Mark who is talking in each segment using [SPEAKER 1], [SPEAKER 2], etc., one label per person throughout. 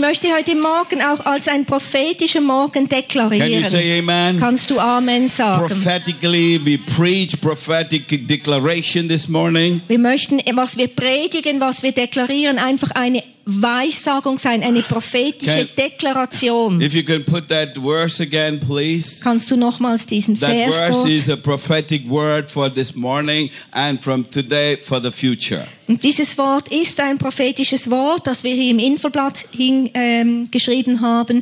[SPEAKER 1] möchte heute Morgen auch als ein prophetischer Morgen
[SPEAKER 2] Can you
[SPEAKER 1] deklarieren.
[SPEAKER 2] say amen?
[SPEAKER 1] Kannst du Amen sagen?
[SPEAKER 2] Prophetically, we preach prophetic declaration this morning.
[SPEAKER 1] Wir möchten, was wir predigen, was wir deklarieren, einfach eine Weissagung sein, eine prophetische Deklaration.
[SPEAKER 2] If you can put that verse again, please.
[SPEAKER 1] Kannst du nochmals diesen
[SPEAKER 2] That
[SPEAKER 1] Vers
[SPEAKER 2] verse
[SPEAKER 1] dort?
[SPEAKER 2] is a prophetic word for this morning and from today for the future.
[SPEAKER 1] Und dieses Wort ist ein prophetisches Wort, das wir hier im Infoblatt geschrieben haben,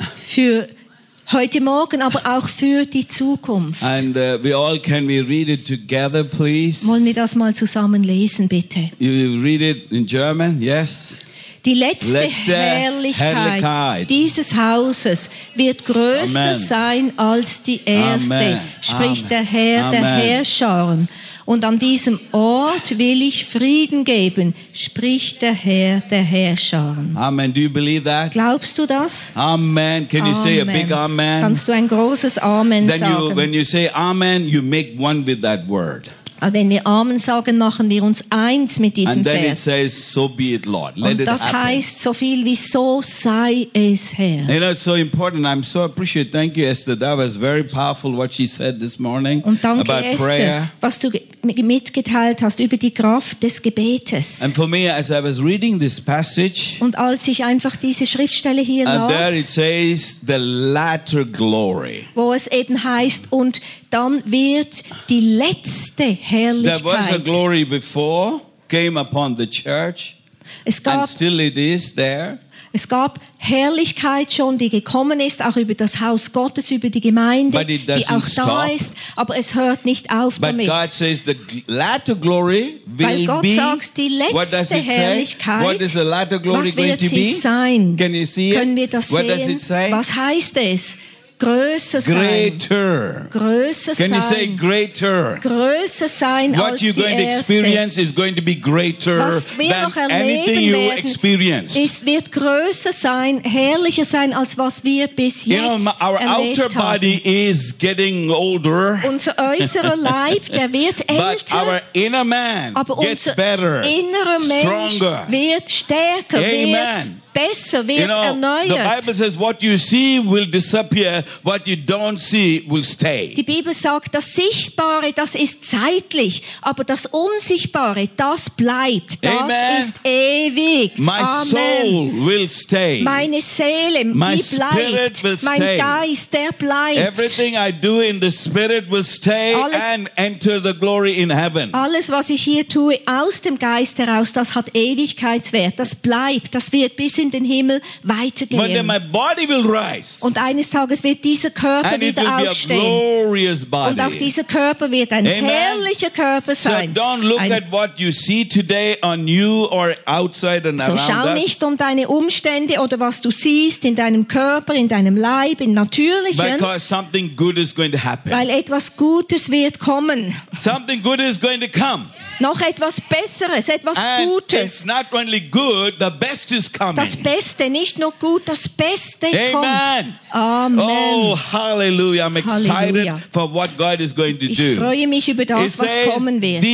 [SPEAKER 1] für heute Morgen, aber auch für die Zukunft.
[SPEAKER 2] And can we read it together, please?
[SPEAKER 1] Wollen wir das mal zusammen lesen, bitte?
[SPEAKER 2] You read it in German, yes?
[SPEAKER 1] Die letzte
[SPEAKER 2] Herrlichkeit
[SPEAKER 1] Herrlichkeit dieses Hauses wird größer
[SPEAKER 2] Amen.
[SPEAKER 1] sein als die erste,
[SPEAKER 2] Amen.
[SPEAKER 1] spricht
[SPEAKER 2] Amen.
[SPEAKER 1] der Herr der
[SPEAKER 2] Amen.
[SPEAKER 1] Herrscher. Und an diesem Ort will ich Frieden geben, spricht der Herr der Herrscher.
[SPEAKER 2] Amen. Do you believe that?
[SPEAKER 1] Glaubst du das?
[SPEAKER 2] Amen. Can you say a big amen?
[SPEAKER 1] Kannst du ein großes Amen
[SPEAKER 2] Then
[SPEAKER 1] sagen?
[SPEAKER 2] when you say amen, you make one with that word.
[SPEAKER 1] Wenn wir Amen sagen, machen wir uns eins mit diesem
[SPEAKER 2] And then it
[SPEAKER 1] Vers.
[SPEAKER 2] says, so be it, Lord. Let
[SPEAKER 1] Und
[SPEAKER 2] it
[SPEAKER 1] das
[SPEAKER 2] happen.
[SPEAKER 1] heißt so viel wie so sei es, Herr.
[SPEAKER 2] You know, it's so important. I'm so appreciative. Thank you, Esther. That was very powerful what she said this morning
[SPEAKER 1] Und danke,
[SPEAKER 2] about
[SPEAKER 1] Esther,
[SPEAKER 2] prayer.
[SPEAKER 1] was du mitgeteilt hast über die Kraft des Gebetes.
[SPEAKER 2] And for me, as I was reading this passage,
[SPEAKER 1] Und als ich einfach diese Schriftstelle hier
[SPEAKER 2] and there
[SPEAKER 1] las,
[SPEAKER 2] it says, the latter glory.
[SPEAKER 1] wo es eben heißt, und dann wird die letzte
[SPEAKER 2] There was a
[SPEAKER 1] Herrlichkeit.
[SPEAKER 2] glory before, came upon the church,
[SPEAKER 1] Es
[SPEAKER 2] and
[SPEAKER 1] gab,
[SPEAKER 2] still it is there.
[SPEAKER 1] es gab Herrlichkeit schon, die gekommen ist, auch über das Haus Gottes, über die Gemeinde,
[SPEAKER 2] But it
[SPEAKER 1] die
[SPEAKER 2] doesn't
[SPEAKER 1] auch da
[SPEAKER 2] stop.
[SPEAKER 1] ist, aber es hört nicht auf
[SPEAKER 2] But
[SPEAKER 1] damit.
[SPEAKER 2] God says the latter glory
[SPEAKER 1] Weil
[SPEAKER 2] will
[SPEAKER 1] Gott
[SPEAKER 2] be.
[SPEAKER 1] sagt, die
[SPEAKER 2] What does
[SPEAKER 1] letzte
[SPEAKER 2] it say?
[SPEAKER 1] Herrlichkeit,
[SPEAKER 2] What is the latter glory
[SPEAKER 1] was
[SPEAKER 2] going
[SPEAKER 1] wird
[SPEAKER 2] to
[SPEAKER 1] sie
[SPEAKER 2] be?
[SPEAKER 1] sein?
[SPEAKER 2] Can you see
[SPEAKER 1] Können wir
[SPEAKER 2] it?
[SPEAKER 1] das
[SPEAKER 2] What does
[SPEAKER 1] sehen?
[SPEAKER 2] it say?
[SPEAKER 1] Was heißt es? Größer sein.
[SPEAKER 2] Greater.
[SPEAKER 1] Größer
[SPEAKER 2] Can you say
[SPEAKER 1] sein.
[SPEAKER 2] greater?
[SPEAKER 1] Größer sein
[SPEAKER 2] What
[SPEAKER 1] als
[SPEAKER 2] you're
[SPEAKER 1] die
[SPEAKER 2] going to
[SPEAKER 1] erste.
[SPEAKER 2] experience is going to be greater
[SPEAKER 1] Was wir
[SPEAKER 2] than
[SPEAKER 1] noch erleben
[SPEAKER 2] anything you
[SPEAKER 1] werden,
[SPEAKER 2] experienced.
[SPEAKER 1] Es wird größer sein, herrlicher sein, als was wir bis
[SPEAKER 2] You know,
[SPEAKER 1] jetzt
[SPEAKER 2] our outer
[SPEAKER 1] erlebt haben.
[SPEAKER 2] body is getting older,
[SPEAKER 1] Unser äußerer Leib, der wird
[SPEAKER 2] but
[SPEAKER 1] älter,
[SPEAKER 2] our inner man
[SPEAKER 1] aber
[SPEAKER 2] gets
[SPEAKER 1] unser
[SPEAKER 2] better,
[SPEAKER 1] innerer Mensch
[SPEAKER 2] stronger.
[SPEAKER 1] wird stärker,
[SPEAKER 2] Amen.
[SPEAKER 1] wird besser, wird
[SPEAKER 2] You know, the
[SPEAKER 1] erneuert.
[SPEAKER 2] Bible says what you see will disappear, what you don't see will stay.
[SPEAKER 1] Die Bibel sagt, das Sichtbare, das ist zeitlich, aber das Unsichtbare, das bleibt, das
[SPEAKER 2] Amen.
[SPEAKER 1] ist ewig.
[SPEAKER 2] My
[SPEAKER 1] Amen.
[SPEAKER 2] soul will stay.
[SPEAKER 1] Meine Seele,
[SPEAKER 2] My
[SPEAKER 1] die
[SPEAKER 2] spirit will
[SPEAKER 1] bleibt. Mein
[SPEAKER 2] stay.
[SPEAKER 1] Geist, der bleibt.
[SPEAKER 2] Everything I do in the spirit will stay
[SPEAKER 1] Alles-
[SPEAKER 2] and enter the glory in heaven.
[SPEAKER 1] Alles, was ich hier tue, aus dem Geist heraus, das hat Ewigkeitswert. Das bleibt, das wird bis in den Himmel
[SPEAKER 2] But then
[SPEAKER 1] weitergehen.
[SPEAKER 2] my body will rise.
[SPEAKER 1] Und eines Tages wird dieser Körper
[SPEAKER 2] And it will
[SPEAKER 1] wieder
[SPEAKER 2] be a
[SPEAKER 1] aufstehen.
[SPEAKER 2] glorious
[SPEAKER 1] Und auch
[SPEAKER 2] body.
[SPEAKER 1] dieser Körper wird ein
[SPEAKER 2] Amen.
[SPEAKER 1] herrlicher Körper
[SPEAKER 2] So
[SPEAKER 1] sein.
[SPEAKER 2] don't look
[SPEAKER 1] Ein
[SPEAKER 2] at what you see today on you or outside and
[SPEAKER 1] So schau
[SPEAKER 2] around us.
[SPEAKER 1] nicht um deine Umstände oder was du siehst in deinem Körper, in deinem Leib, im Natürlichen,
[SPEAKER 2] Because something good is going to happen.
[SPEAKER 1] weil etwas Gutes wird kommen.
[SPEAKER 2] Something good is going to come.
[SPEAKER 1] Noch etwas Besseres, etwas
[SPEAKER 2] And
[SPEAKER 1] Gutes.
[SPEAKER 2] it's not only good, the best is coming.
[SPEAKER 1] Das Beste, nicht nur gut, das Beste kommt.
[SPEAKER 2] Amen.
[SPEAKER 1] Amen.
[SPEAKER 2] Oh, hallelujah. I'm excited
[SPEAKER 1] Halleluja.
[SPEAKER 2] for what God is going to
[SPEAKER 1] Ich
[SPEAKER 2] do.
[SPEAKER 1] freue mich über
[SPEAKER 2] It
[SPEAKER 1] das, was
[SPEAKER 2] says
[SPEAKER 1] kommen wird.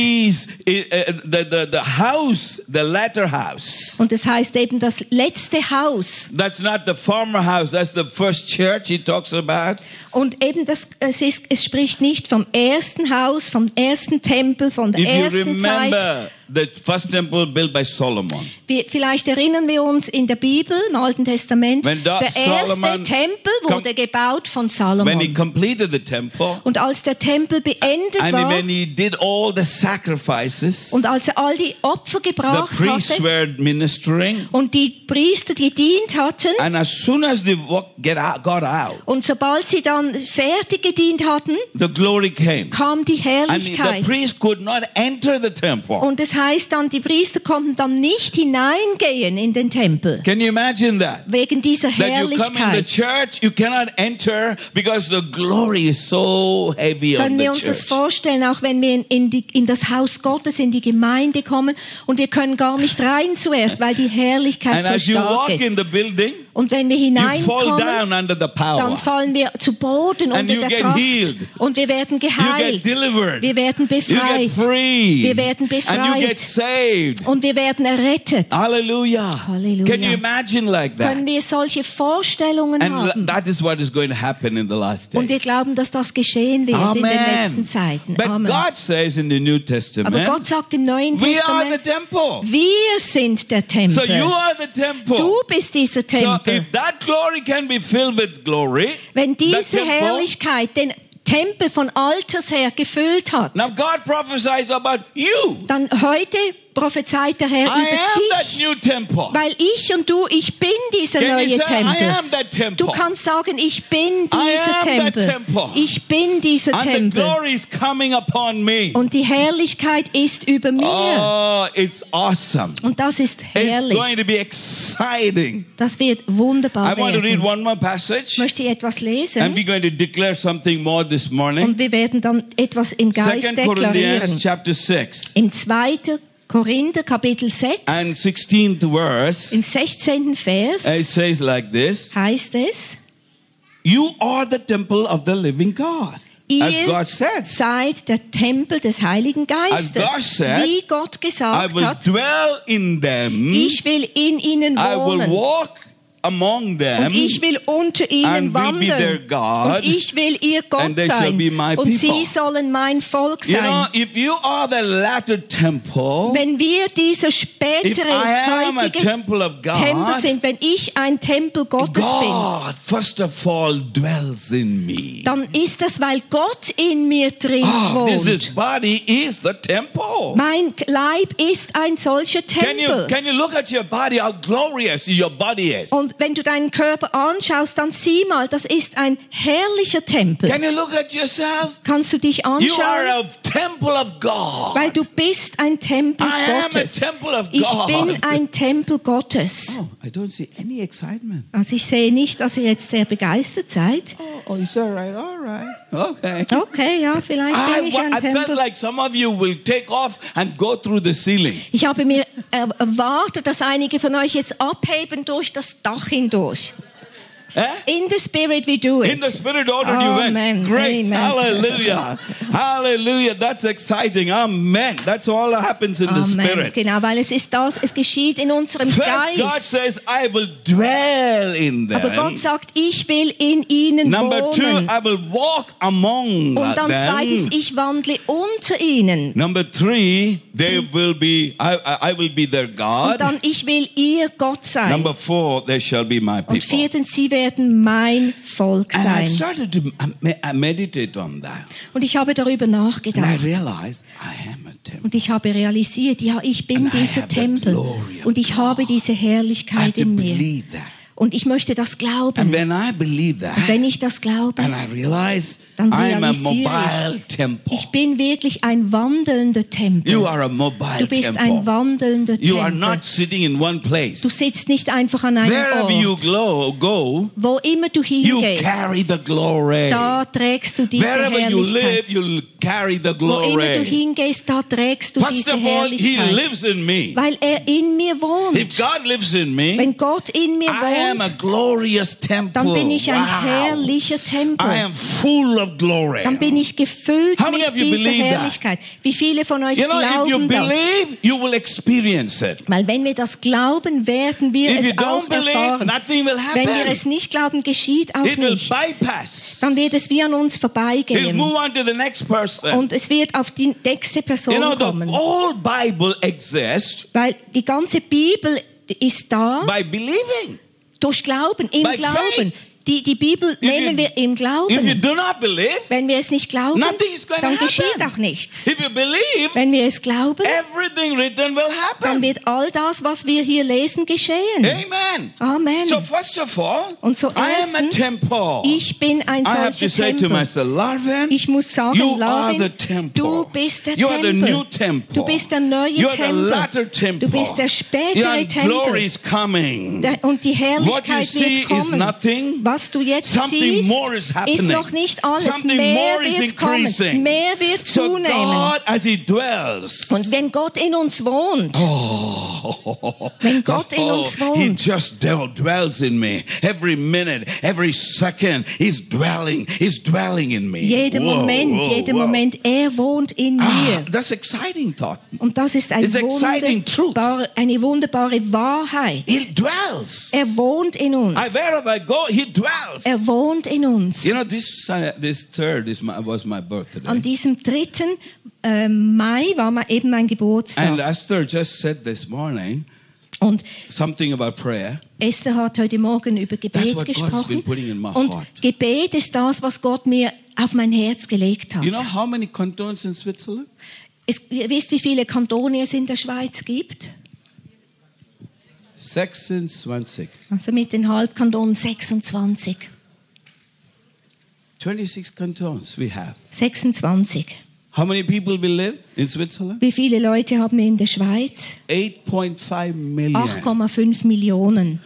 [SPEAKER 2] the house, the latter house.
[SPEAKER 1] Und es heißt eben das letzte Haus.
[SPEAKER 2] That's not the former house. That's the first church he talks about.
[SPEAKER 1] Und eben es spricht nicht vom ersten Haus, vom ersten Tempel, von der
[SPEAKER 2] If you
[SPEAKER 1] ersten Zeit.
[SPEAKER 2] remember the first temple built by Solomon.
[SPEAKER 1] Vielleicht erinnern wir uns in der Bibel, im Alten Testament,
[SPEAKER 2] When
[SPEAKER 1] der erste
[SPEAKER 2] Solomon
[SPEAKER 1] Tempel wurde gebaut von
[SPEAKER 2] When he
[SPEAKER 1] Salomon.
[SPEAKER 2] completed the temple,
[SPEAKER 1] Und als der Tempel beendet
[SPEAKER 2] and
[SPEAKER 1] war
[SPEAKER 2] when he did all the sacrifices,
[SPEAKER 1] und als er all die Opfer
[SPEAKER 2] the
[SPEAKER 1] gebracht
[SPEAKER 2] priests
[SPEAKER 1] hatte
[SPEAKER 2] were ministering.
[SPEAKER 1] und die Priester gedient hatten,
[SPEAKER 2] And as soon as they got out,
[SPEAKER 1] und sobald sie dann fertig gedient hatten,
[SPEAKER 2] the glory came.
[SPEAKER 1] kam die
[SPEAKER 2] And the
[SPEAKER 1] Herrlichkeit.
[SPEAKER 2] priest could not enter the temple.
[SPEAKER 1] Und es heißt dann, die Priester konnten dann nicht hineingehen in den Tempel.
[SPEAKER 2] Can you imagine that?
[SPEAKER 1] Wegen dieser
[SPEAKER 2] That you come in the
[SPEAKER 1] Herrlichkeit.
[SPEAKER 2] church, you cannot enter because the glory is so heavy on
[SPEAKER 1] Können
[SPEAKER 2] the
[SPEAKER 1] wir uns das
[SPEAKER 2] church.
[SPEAKER 1] vorstellen, auch wenn wir in das Haus Gottes, in die Gemeinde kommen und wir können gar nicht rein zuerst, weil die Herrlichkeit
[SPEAKER 2] And
[SPEAKER 1] so
[SPEAKER 2] as you
[SPEAKER 1] stark
[SPEAKER 2] walk
[SPEAKER 1] ist.
[SPEAKER 2] in the building,
[SPEAKER 1] Und wenn wir
[SPEAKER 2] you fall
[SPEAKER 1] hineinkommen,
[SPEAKER 2] down under the power.
[SPEAKER 1] dann fallen wir zu Boden
[SPEAKER 2] And
[SPEAKER 1] unter
[SPEAKER 2] you
[SPEAKER 1] der
[SPEAKER 2] get
[SPEAKER 1] Kraft
[SPEAKER 2] healed.
[SPEAKER 1] und wir werden
[SPEAKER 2] You get
[SPEAKER 1] geheilt.
[SPEAKER 2] delivered.
[SPEAKER 1] Wir werden
[SPEAKER 2] You
[SPEAKER 1] befreit
[SPEAKER 2] get free.
[SPEAKER 1] Wir werden
[SPEAKER 2] And you
[SPEAKER 1] befreit.
[SPEAKER 2] get saved.
[SPEAKER 1] und wir werden errettet.
[SPEAKER 2] Hallelujah.
[SPEAKER 1] Halleluja.
[SPEAKER 2] Can we imagine like that?
[SPEAKER 1] Können wir solche Vorstellungen
[SPEAKER 2] And
[SPEAKER 1] haben?
[SPEAKER 2] that is what is going to happen in the last
[SPEAKER 1] Und wir
[SPEAKER 2] days.
[SPEAKER 1] glauben, dass das geschehen wird in den letzten Zeiten.
[SPEAKER 2] But
[SPEAKER 1] Amen.
[SPEAKER 2] God says in the New
[SPEAKER 1] Aber
[SPEAKER 2] Testament,
[SPEAKER 1] Gott sagt im Neuen
[SPEAKER 2] we are the
[SPEAKER 1] Testament,
[SPEAKER 2] temple.
[SPEAKER 1] wir sind der
[SPEAKER 2] So you
[SPEAKER 1] Tempel.
[SPEAKER 2] are the temple.
[SPEAKER 1] Du bist dieser
[SPEAKER 2] So
[SPEAKER 1] Tempel.
[SPEAKER 2] if that glory can be filled with glory,
[SPEAKER 1] Wenn
[SPEAKER 2] the
[SPEAKER 1] diese
[SPEAKER 2] temple-
[SPEAKER 1] Herrlichkeit den Tempel von alters her gefüllt hat,
[SPEAKER 2] now God prophesies about you.
[SPEAKER 1] dann heute prophezeit der Herr
[SPEAKER 2] I
[SPEAKER 1] über
[SPEAKER 2] am that
[SPEAKER 1] dich.
[SPEAKER 2] new temple.
[SPEAKER 1] Weil ich und du, ich bin dieser
[SPEAKER 2] Can you
[SPEAKER 1] neue
[SPEAKER 2] say, I
[SPEAKER 1] Tempel.
[SPEAKER 2] am that temple?
[SPEAKER 1] Du kannst sagen, ich bin
[SPEAKER 2] I am
[SPEAKER 1] dieser
[SPEAKER 2] that
[SPEAKER 1] Tempel.
[SPEAKER 2] temple.
[SPEAKER 1] Ich bin dieser
[SPEAKER 2] And the
[SPEAKER 1] Tempel.
[SPEAKER 2] glory is coming upon me.
[SPEAKER 1] Und die Herrlichkeit ist über mir.
[SPEAKER 2] Oh, it's awesome.
[SPEAKER 1] Und das ist
[SPEAKER 2] It's
[SPEAKER 1] herrlich.
[SPEAKER 2] going to be exciting.
[SPEAKER 1] Das wird wunderbar
[SPEAKER 2] I want to read
[SPEAKER 1] werden.
[SPEAKER 2] one more
[SPEAKER 1] Ich
[SPEAKER 2] passage.
[SPEAKER 1] möchte etwas
[SPEAKER 2] And
[SPEAKER 1] lesen
[SPEAKER 2] we're going to declare something more this morning.
[SPEAKER 1] und wir werden dann etwas im Geist
[SPEAKER 2] 2 Corinthians
[SPEAKER 1] deklarieren.
[SPEAKER 2] chapter 6
[SPEAKER 1] Im 2. Korinther Kapitel 6,
[SPEAKER 2] and 16th verse.
[SPEAKER 1] im 16. Vers
[SPEAKER 2] It says like this.
[SPEAKER 1] heißt es,
[SPEAKER 2] You are the temple of the living God. As
[SPEAKER 1] ihr
[SPEAKER 2] God said,
[SPEAKER 1] seid der Tempel des Heiligen Geistes.
[SPEAKER 2] God said,
[SPEAKER 1] Wie Gott
[SPEAKER 2] I
[SPEAKER 1] gesagt
[SPEAKER 2] will
[SPEAKER 1] hat,
[SPEAKER 2] dwell in them.
[SPEAKER 1] ich will in ihnen
[SPEAKER 2] I will
[SPEAKER 1] wohnen.
[SPEAKER 2] walk among them.
[SPEAKER 1] Und ich will unter ihnen
[SPEAKER 2] and will be their
[SPEAKER 1] wandeln.
[SPEAKER 2] God,
[SPEAKER 1] Und ich will ihr Gott
[SPEAKER 2] and they shall
[SPEAKER 1] sein.
[SPEAKER 2] be my
[SPEAKER 1] Und sie
[SPEAKER 2] people.
[SPEAKER 1] sollen mein Volk
[SPEAKER 2] You know,
[SPEAKER 1] sein.
[SPEAKER 2] if you are the latter temple,
[SPEAKER 1] Wenn wir dieser
[SPEAKER 2] if
[SPEAKER 1] spätere,
[SPEAKER 2] I am a
[SPEAKER 1] heutige
[SPEAKER 2] temple of
[SPEAKER 1] Tempel
[SPEAKER 2] God,
[SPEAKER 1] sind, wenn ich ein Tempel Gottes bin,
[SPEAKER 2] God, first of all, dwells in me.
[SPEAKER 1] dann ist das, weil Gott in mir drin
[SPEAKER 2] This is
[SPEAKER 1] wohnt.
[SPEAKER 2] body is the temple.
[SPEAKER 1] Mein Leib ist ein solcher Tempel.
[SPEAKER 2] Can you look at your body, how glorious your body is?
[SPEAKER 1] Und wenn du deinen Körper anschaust, dann sieh mal, das ist ein herrlicher Tempel.
[SPEAKER 2] Can you look at yourself?
[SPEAKER 1] Kannst du dich
[SPEAKER 2] You
[SPEAKER 1] anschauen?
[SPEAKER 2] are a temple of God.
[SPEAKER 1] Weil du bist ein Tempel
[SPEAKER 2] I am a
[SPEAKER 1] Gottes.
[SPEAKER 2] temple of
[SPEAKER 1] Ich
[SPEAKER 2] God.
[SPEAKER 1] bin ein Tempel Gottes.
[SPEAKER 2] Oh, I don't see any excitement.
[SPEAKER 1] Also ich sehe nicht, dass ihr jetzt sehr begeistert seid.
[SPEAKER 2] Oh, is that right? All right. Okay.
[SPEAKER 1] Okay, ja, vielleicht bin ich ein
[SPEAKER 2] I felt
[SPEAKER 1] Tempel.
[SPEAKER 2] like some of you will take off and go through the ceiling.
[SPEAKER 1] Ich habe mir erwartet, dass einige von euch jetzt abheben durch das Dach hindurch.
[SPEAKER 2] Eh?
[SPEAKER 1] In the spirit we do it.
[SPEAKER 2] In the spirit order you went.
[SPEAKER 1] Amen.
[SPEAKER 2] Great.
[SPEAKER 1] Amen.
[SPEAKER 2] Hallelujah. Hallelujah. That's exciting. Amen. That's all that happens in the
[SPEAKER 1] Amen.
[SPEAKER 2] spirit.
[SPEAKER 1] Genau, weil es ist das, es geschieht in unserem
[SPEAKER 2] First, God
[SPEAKER 1] Geist.
[SPEAKER 2] says, I will dwell in them.
[SPEAKER 1] Aber Gott sagt, ich will in ihnen
[SPEAKER 2] Number two,
[SPEAKER 1] wohnen.
[SPEAKER 2] I will walk among
[SPEAKER 1] Und dann
[SPEAKER 2] them.
[SPEAKER 1] zweitens, ich wandle unter ihnen.
[SPEAKER 2] Number three, they will be, I will be their
[SPEAKER 1] Und
[SPEAKER 2] God.
[SPEAKER 1] dann, ich will ihr Gott sein.
[SPEAKER 2] Number four, they shall be my
[SPEAKER 1] Und
[SPEAKER 2] people.
[SPEAKER 1] viertens, sie werden mein Volk
[SPEAKER 2] And I
[SPEAKER 1] sein.
[SPEAKER 2] started to meditate on that.
[SPEAKER 1] Und ich habe darüber
[SPEAKER 2] And I
[SPEAKER 1] nachgedacht.
[SPEAKER 2] realized I am a temple.
[SPEAKER 1] Und ich habe realisiert, ja, ich bin
[SPEAKER 2] And I
[SPEAKER 1] dieser
[SPEAKER 2] have the
[SPEAKER 1] Tempel.
[SPEAKER 2] glory of
[SPEAKER 1] Und ich habe diese
[SPEAKER 2] I have
[SPEAKER 1] Herrlichkeit
[SPEAKER 2] to
[SPEAKER 1] in mir.
[SPEAKER 2] believe that.
[SPEAKER 1] Und ich möchte das
[SPEAKER 2] And
[SPEAKER 1] glauben.
[SPEAKER 2] when I believe
[SPEAKER 1] Und
[SPEAKER 2] that,
[SPEAKER 1] wenn ich das glaube,
[SPEAKER 2] and I realize
[SPEAKER 1] dann
[SPEAKER 2] I'm a
[SPEAKER 1] realisiere
[SPEAKER 2] mobile temple.
[SPEAKER 1] ich bin wirklich ein wandelnder Tempel.
[SPEAKER 2] You are a mobile
[SPEAKER 1] Du bist ein
[SPEAKER 2] temple.
[SPEAKER 1] wandelnder
[SPEAKER 2] You are
[SPEAKER 1] Tempel.
[SPEAKER 2] not sitting in one place.
[SPEAKER 1] Du sitzt nicht einfach an einem
[SPEAKER 2] Wherever you
[SPEAKER 1] Ort.
[SPEAKER 2] go,
[SPEAKER 1] Wo immer du
[SPEAKER 2] you
[SPEAKER 1] hingehst,
[SPEAKER 2] carry the glory.
[SPEAKER 1] da trägst du diese
[SPEAKER 2] Wherever you
[SPEAKER 1] Herrlichkeit.
[SPEAKER 2] live, you'll carry the
[SPEAKER 1] Wo immer du
[SPEAKER 2] glory.
[SPEAKER 1] hingehst, da trägst du
[SPEAKER 2] First
[SPEAKER 1] diese
[SPEAKER 2] of all, He
[SPEAKER 1] Herrlichkeit.
[SPEAKER 2] lives in me.
[SPEAKER 1] Weil er in mir
[SPEAKER 2] If
[SPEAKER 1] wohnt.
[SPEAKER 2] God lives in me,
[SPEAKER 1] Wenn Gott in mir
[SPEAKER 2] I am a
[SPEAKER 1] wohnt,
[SPEAKER 2] glorious temple.
[SPEAKER 1] dann bin ich ein
[SPEAKER 2] Wow.
[SPEAKER 1] herrlicher
[SPEAKER 2] I
[SPEAKER 1] Tempel.
[SPEAKER 2] am full of glory.
[SPEAKER 1] Dann bin ich gefüllt
[SPEAKER 2] How many
[SPEAKER 1] mit
[SPEAKER 2] of you
[SPEAKER 1] dieser
[SPEAKER 2] believe that?
[SPEAKER 1] Herrlichkeit. Wie viele von euch
[SPEAKER 2] You know, if you
[SPEAKER 1] glauben das?
[SPEAKER 2] believe, you will experience it.
[SPEAKER 1] Weil wenn wir das glauben, werden wir
[SPEAKER 2] If you
[SPEAKER 1] es auch
[SPEAKER 2] don't believe,
[SPEAKER 1] erfahren.
[SPEAKER 2] nothing will
[SPEAKER 1] Wenn wir
[SPEAKER 2] happen.
[SPEAKER 1] es nicht glauben, geschieht auch
[SPEAKER 2] It will
[SPEAKER 1] nichts.
[SPEAKER 2] bypass.
[SPEAKER 1] Dann wird es wie an uns
[SPEAKER 2] It'll
[SPEAKER 1] vorbeigehen.
[SPEAKER 2] move on to the next person.
[SPEAKER 1] Und es wird auf die nächste Person
[SPEAKER 2] You know, the
[SPEAKER 1] kommen.
[SPEAKER 2] whole Bible exists
[SPEAKER 1] Weil die ganze Bibel ist da
[SPEAKER 2] by believing.
[SPEAKER 1] durch Glauben, im
[SPEAKER 2] By
[SPEAKER 1] Glauben.
[SPEAKER 2] faith.
[SPEAKER 1] Die Bibel
[SPEAKER 2] you-
[SPEAKER 1] nehmen wir im
[SPEAKER 2] If you
[SPEAKER 1] Glauben.
[SPEAKER 2] do not believe,
[SPEAKER 1] Wenn wir es nicht glauben,
[SPEAKER 2] nothing is going to
[SPEAKER 1] dann geschieht
[SPEAKER 2] happen.
[SPEAKER 1] auch nichts.
[SPEAKER 2] If you believe,
[SPEAKER 1] Wenn wir es glauben,
[SPEAKER 2] everything written will
[SPEAKER 1] dann
[SPEAKER 2] happen.
[SPEAKER 1] wird all das, was wir hier lesen, geschehen.
[SPEAKER 2] Amen.
[SPEAKER 1] Amen.
[SPEAKER 2] So first of all,
[SPEAKER 1] Und so
[SPEAKER 2] I am a
[SPEAKER 1] erstens,
[SPEAKER 2] temple.
[SPEAKER 1] ich bin ein
[SPEAKER 2] I have to
[SPEAKER 1] solcher
[SPEAKER 2] say to
[SPEAKER 1] Tempel.
[SPEAKER 2] myself, Larvin,
[SPEAKER 1] Ich muss sagen,
[SPEAKER 2] you are
[SPEAKER 1] Larvin,
[SPEAKER 2] the temple.
[SPEAKER 1] du bist der
[SPEAKER 2] You are the
[SPEAKER 1] Tempel.
[SPEAKER 2] new temple.
[SPEAKER 1] Du bist der neue
[SPEAKER 2] You are the
[SPEAKER 1] Tempel.
[SPEAKER 2] latter temple.
[SPEAKER 1] Du bist der spätere
[SPEAKER 2] Your
[SPEAKER 1] Tempel.
[SPEAKER 2] glory is coming.
[SPEAKER 1] Und die
[SPEAKER 2] What you
[SPEAKER 1] Herrlichkeit
[SPEAKER 2] see
[SPEAKER 1] wird
[SPEAKER 2] is
[SPEAKER 1] kommen.
[SPEAKER 2] nothing.
[SPEAKER 1] Was du jetzt
[SPEAKER 2] Something
[SPEAKER 1] siehst,
[SPEAKER 2] more is happening.
[SPEAKER 1] ist noch nicht alles.
[SPEAKER 2] Something
[SPEAKER 1] Mehr
[SPEAKER 2] more is
[SPEAKER 1] wird kommen.
[SPEAKER 2] increasing.
[SPEAKER 1] Mehr wird
[SPEAKER 2] So
[SPEAKER 1] zunehmen.
[SPEAKER 2] God, as He dwells,
[SPEAKER 1] Und wenn Gott in uns wohnt, wenn Gott in uns
[SPEAKER 2] He
[SPEAKER 1] wohnt,
[SPEAKER 2] just dwells in me. Every minute, every second, He's dwelling in me.
[SPEAKER 1] jeden Moment, er wohnt in mir.
[SPEAKER 2] That's exciting thought.
[SPEAKER 1] Und das ist
[SPEAKER 2] It's exciting truth.
[SPEAKER 1] eine wunderbare Wahrheit.
[SPEAKER 2] He dwells.
[SPEAKER 1] Er wohnt in uns.
[SPEAKER 2] Wherever I go, He dwells.
[SPEAKER 1] Er wohnt in uns.
[SPEAKER 2] You know, this third was my birthday.
[SPEAKER 1] An diesem 3. Mai war eben mein
[SPEAKER 2] And
[SPEAKER 1] Geburtstag.
[SPEAKER 2] Esther just said this morning
[SPEAKER 1] Und
[SPEAKER 2] something about prayer.
[SPEAKER 1] Esther hat heute Morgen über
[SPEAKER 2] That's
[SPEAKER 1] Gebet
[SPEAKER 2] what God's
[SPEAKER 1] gesprochen.
[SPEAKER 2] been putting in my
[SPEAKER 1] Und
[SPEAKER 2] heart.
[SPEAKER 1] Gebet ist das, was Gott mir auf mein Herz gelegt hat.
[SPEAKER 2] You know how many cantons in Switzerland?
[SPEAKER 1] Ihr wisst, wie viele Kantone es in der Schweiz gibt?
[SPEAKER 2] 26.
[SPEAKER 1] Also mit den Halbkantonen 26.
[SPEAKER 2] 26 cantons we have.
[SPEAKER 1] 26.
[SPEAKER 2] How many people will live in Switzerland?
[SPEAKER 1] Wie viele Leute haben wir in der Schweiz?
[SPEAKER 2] 8.5 million.
[SPEAKER 1] 8,5 Millionen.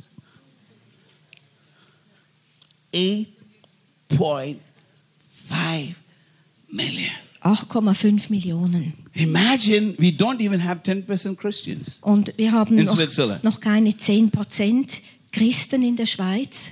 [SPEAKER 2] 8.5 million.
[SPEAKER 1] 8,5 Millionen.
[SPEAKER 2] Imagine we don't even have 10% Christians.
[SPEAKER 1] Und wir haben
[SPEAKER 2] In Switzerland.
[SPEAKER 1] noch keine 10% Christen in der Schweiz.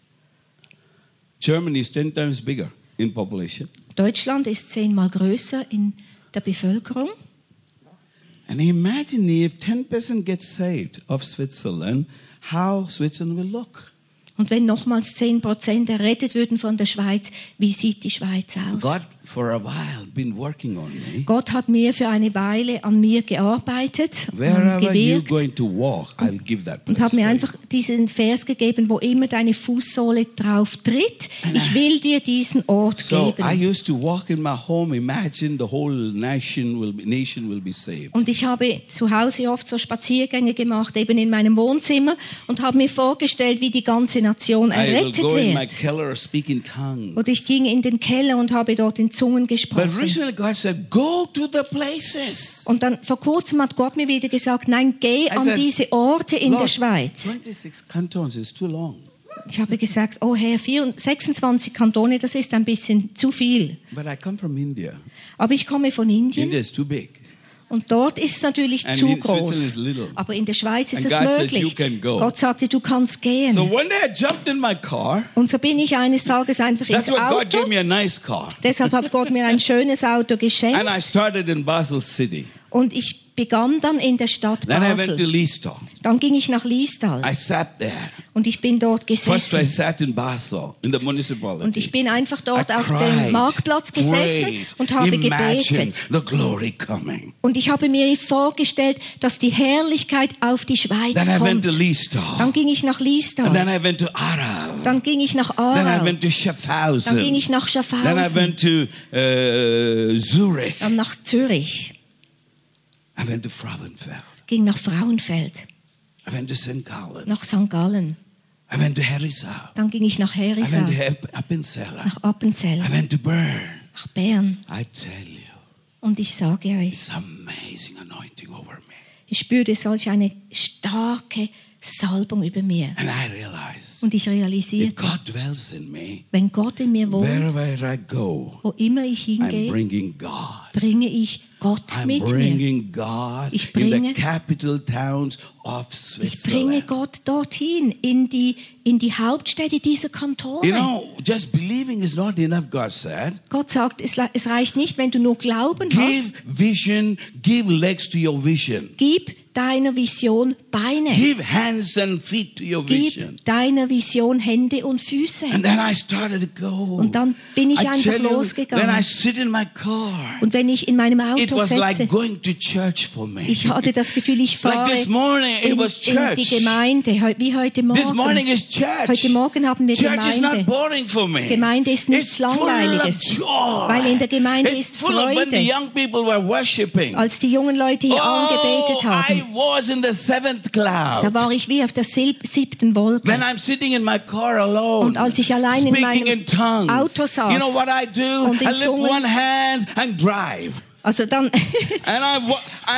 [SPEAKER 2] Germany is 10 times bigger in population.
[SPEAKER 1] Deutschland ist 10-mal größer in der Bevölkerung.
[SPEAKER 2] And imagine if 10% gets saved of Switzerland, how Switzerland will look.
[SPEAKER 1] Und wenn nochmals 10% errettet würden von der Schweiz, wie sieht die Schweiz aus?
[SPEAKER 2] God, for a while, been working on me.
[SPEAKER 1] Gott hat mir für eine Weile an mir gearbeitet und
[SPEAKER 2] Wherever you're
[SPEAKER 1] gewirkt
[SPEAKER 2] going to walk, I'll give that
[SPEAKER 1] und
[SPEAKER 2] place
[SPEAKER 1] hat mir
[SPEAKER 2] to you.
[SPEAKER 1] einfach diesen Vers gegeben, wo immer deine Fußsohle drauf tritt. Ich will dir diesen Ort
[SPEAKER 2] So I
[SPEAKER 1] geben.
[SPEAKER 2] used to walk in my home, imagine the whole nation will be saved.
[SPEAKER 1] Und ich habe zu Hause oft so Spaziergänge gemacht, eben in meinem Wohnzimmer, und habe mir vorgestellt, wie die ganze Nation
[SPEAKER 2] I will
[SPEAKER 1] errettet
[SPEAKER 2] go in my
[SPEAKER 1] wird.
[SPEAKER 2] keller, speak in tongues.
[SPEAKER 1] Und ich ging in den Keller und habe dort in Zungen
[SPEAKER 2] But
[SPEAKER 1] gesprochen.
[SPEAKER 2] recently God said, go to the places.
[SPEAKER 1] Und dann vor kurzem hat Gott mir wieder gesagt, nein, geh an
[SPEAKER 2] said,
[SPEAKER 1] diese Orte in der
[SPEAKER 2] Lord,
[SPEAKER 1] Schweiz.
[SPEAKER 2] 26 cantons is too long.
[SPEAKER 1] Ich habe gesagt, oh Herr, 26 Kantone, das ist ein bisschen zu viel.
[SPEAKER 2] But I come from India.
[SPEAKER 1] Aber ich komme von Indien
[SPEAKER 2] India is too big.
[SPEAKER 1] und dort ist es natürlich
[SPEAKER 2] And
[SPEAKER 1] zu
[SPEAKER 2] in Switzerland
[SPEAKER 1] groß.
[SPEAKER 2] is little.
[SPEAKER 1] Aber in der Schweiz ist
[SPEAKER 2] And
[SPEAKER 1] es
[SPEAKER 2] God says,
[SPEAKER 1] möglich.
[SPEAKER 2] you can go.
[SPEAKER 1] Gott sagte, du kannst gehen.
[SPEAKER 2] So one day I jumped in my car.
[SPEAKER 1] Und so bin ich eines Tages einfach
[SPEAKER 2] That's
[SPEAKER 1] ins
[SPEAKER 2] what God
[SPEAKER 1] Auto.
[SPEAKER 2] gave me, a nice car.
[SPEAKER 1] Deshalb hat Gott mir ein schönes Auto geschenkt.
[SPEAKER 2] And I started in Basel City.
[SPEAKER 1] Und ich begann dann in der Stadt
[SPEAKER 2] Then I went to
[SPEAKER 1] Basel.
[SPEAKER 2] Liestal.
[SPEAKER 1] Dann ging ich nach Liestal
[SPEAKER 2] I sat there.
[SPEAKER 1] und ich bin dort
[SPEAKER 2] First I
[SPEAKER 1] gesessen.
[SPEAKER 2] sat in Basel, in the municipality.
[SPEAKER 1] Und ich bin einfach dort
[SPEAKER 2] I
[SPEAKER 1] auf
[SPEAKER 2] cried,
[SPEAKER 1] dem Marktplatz gesessen
[SPEAKER 2] prayed,
[SPEAKER 1] und habe
[SPEAKER 2] imagined
[SPEAKER 1] gebetet.
[SPEAKER 2] the glory coming.
[SPEAKER 1] Und ich habe mir vorgestellt, dass die Herrlichkeit auf die Schweiz
[SPEAKER 2] Then I went
[SPEAKER 1] kommt.
[SPEAKER 2] to Liestal.
[SPEAKER 1] Dann ging ich nach
[SPEAKER 2] And then
[SPEAKER 1] Liestal.
[SPEAKER 2] I went to Aarau.
[SPEAKER 1] Dann ging ich nach
[SPEAKER 2] Then I
[SPEAKER 1] Aarau.
[SPEAKER 2] went to Schaffhausen.
[SPEAKER 1] Dann ging ich nach
[SPEAKER 2] Then I
[SPEAKER 1] Schaffhausen.
[SPEAKER 2] went to Zurich.
[SPEAKER 1] Dann nach Zürich.
[SPEAKER 2] I went to Frauenfeld.
[SPEAKER 1] Ging nach Frauenfeld.
[SPEAKER 2] I went to St. Gallen.
[SPEAKER 1] Nach St. Gallen.
[SPEAKER 2] I went to Herisau.
[SPEAKER 1] Dann ging ich nach
[SPEAKER 2] I went
[SPEAKER 1] Herisau.
[SPEAKER 2] to Appenzell.
[SPEAKER 1] Nach Appenzell.
[SPEAKER 2] I went to Bern.
[SPEAKER 1] Nach Bern.
[SPEAKER 2] I tell you,
[SPEAKER 1] Und ich sage euch,
[SPEAKER 2] it's amazing anointing over me.
[SPEAKER 1] ich spürte solch eine starke Salbung über mir.
[SPEAKER 2] And I realized
[SPEAKER 1] Und ich
[SPEAKER 2] if
[SPEAKER 1] realisierte,
[SPEAKER 2] God dwells in me,
[SPEAKER 1] wenn Gott in mir wohnt,
[SPEAKER 2] wherever I go,
[SPEAKER 1] wo immer ich
[SPEAKER 2] I'm
[SPEAKER 1] hingehe,
[SPEAKER 2] bringing God.
[SPEAKER 1] bringe ich Gott
[SPEAKER 2] I'm
[SPEAKER 1] mit mir.
[SPEAKER 2] bringing God
[SPEAKER 1] Ich
[SPEAKER 2] in the
[SPEAKER 1] bringe-
[SPEAKER 2] capital towns of
[SPEAKER 1] Ich bringe
[SPEAKER 2] Switzerland.
[SPEAKER 1] Gott dorthin, in die Hauptstädte dieser Kantone.
[SPEAKER 2] You know, just believing is not enough, God said.
[SPEAKER 1] Gott sagt, es reicht nicht, wenn du nur Glauben
[SPEAKER 2] Give
[SPEAKER 1] hast.
[SPEAKER 2] vision, give legs to your vision.
[SPEAKER 1] Gib deiner Vision Beine.
[SPEAKER 2] Give hands and feet to your vision.
[SPEAKER 1] Gib deiner Vision Hände und Füße.
[SPEAKER 2] And then I started to go.
[SPEAKER 1] Und dann bin ich
[SPEAKER 2] I
[SPEAKER 1] einfach
[SPEAKER 2] tell you,
[SPEAKER 1] losgegangen.
[SPEAKER 2] when I sit in my car,
[SPEAKER 1] Und wenn ich in meinem
[SPEAKER 2] it
[SPEAKER 1] Auto
[SPEAKER 2] was like
[SPEAKER 1] sitze,
[SPEAKER 2] going to church for me.
[SPEAKER 1] ich hatte das Gefühl, ich fahre
[SPEAKER 2] Like this morning, it was
[SPEAKER 1] in die
[SPEAKER 2] church.
[SPEAKER 1] Gemeinde, wie heute
[SPEAKER 2] This morning
[SPEAKER 1] Morgen.
[SPEAKER 2] is church.
[SPEAKER 1] Heute Morgen haben wir
[SPEAKER 2] Church is not
[SPEAKER 1] Gemeinde.
[SPEAKER 2] boring for me.
[SPEAKER 1] Gemeinde ist nichts
[SPEAKER 2] It's full
[SPEAKER 1] Langweiliges,
[SPEAKER 2] of joy.
[SPEAKER 1] weil in der Gemeinde
[SPEAKER 2] It's
[SPEAKER 1] ist
[SPEAKER 2] full of when the
[SPEAKER 1] Freude.
[SPEAKER 2] young people were worshiping.
[SPEAKER 1] Als die jungen Leute hier angebetet
[SPEAKER 2] I
[SPEAKER 1] haben,
[SPEAKER 2] was in the seventh
[SPEAKER 1] da
[SPEAKER 2] cloud.
[SPEAKER 1] war ich wie auf der 7. Wolke.
[SPEAKER 2] When I'm sitting in my car alone,
[SPEAKER 1] Und als ich allein in
[SPEAKER 2] speaking
[SPEAKER 1] meinem
[SPEAKER 2] in tongues,
[SPEAKER 1] Auto saß
[SPEAKER 2] you know what I do?
[SPEAKER 1] und in
[SPEAKER 2] I lift
[SPEAKER 1] Zungen-
[SPEAKER 2] one hand and drive.
[SPEAKER 1] Also dann,
[SPEAKER 2] And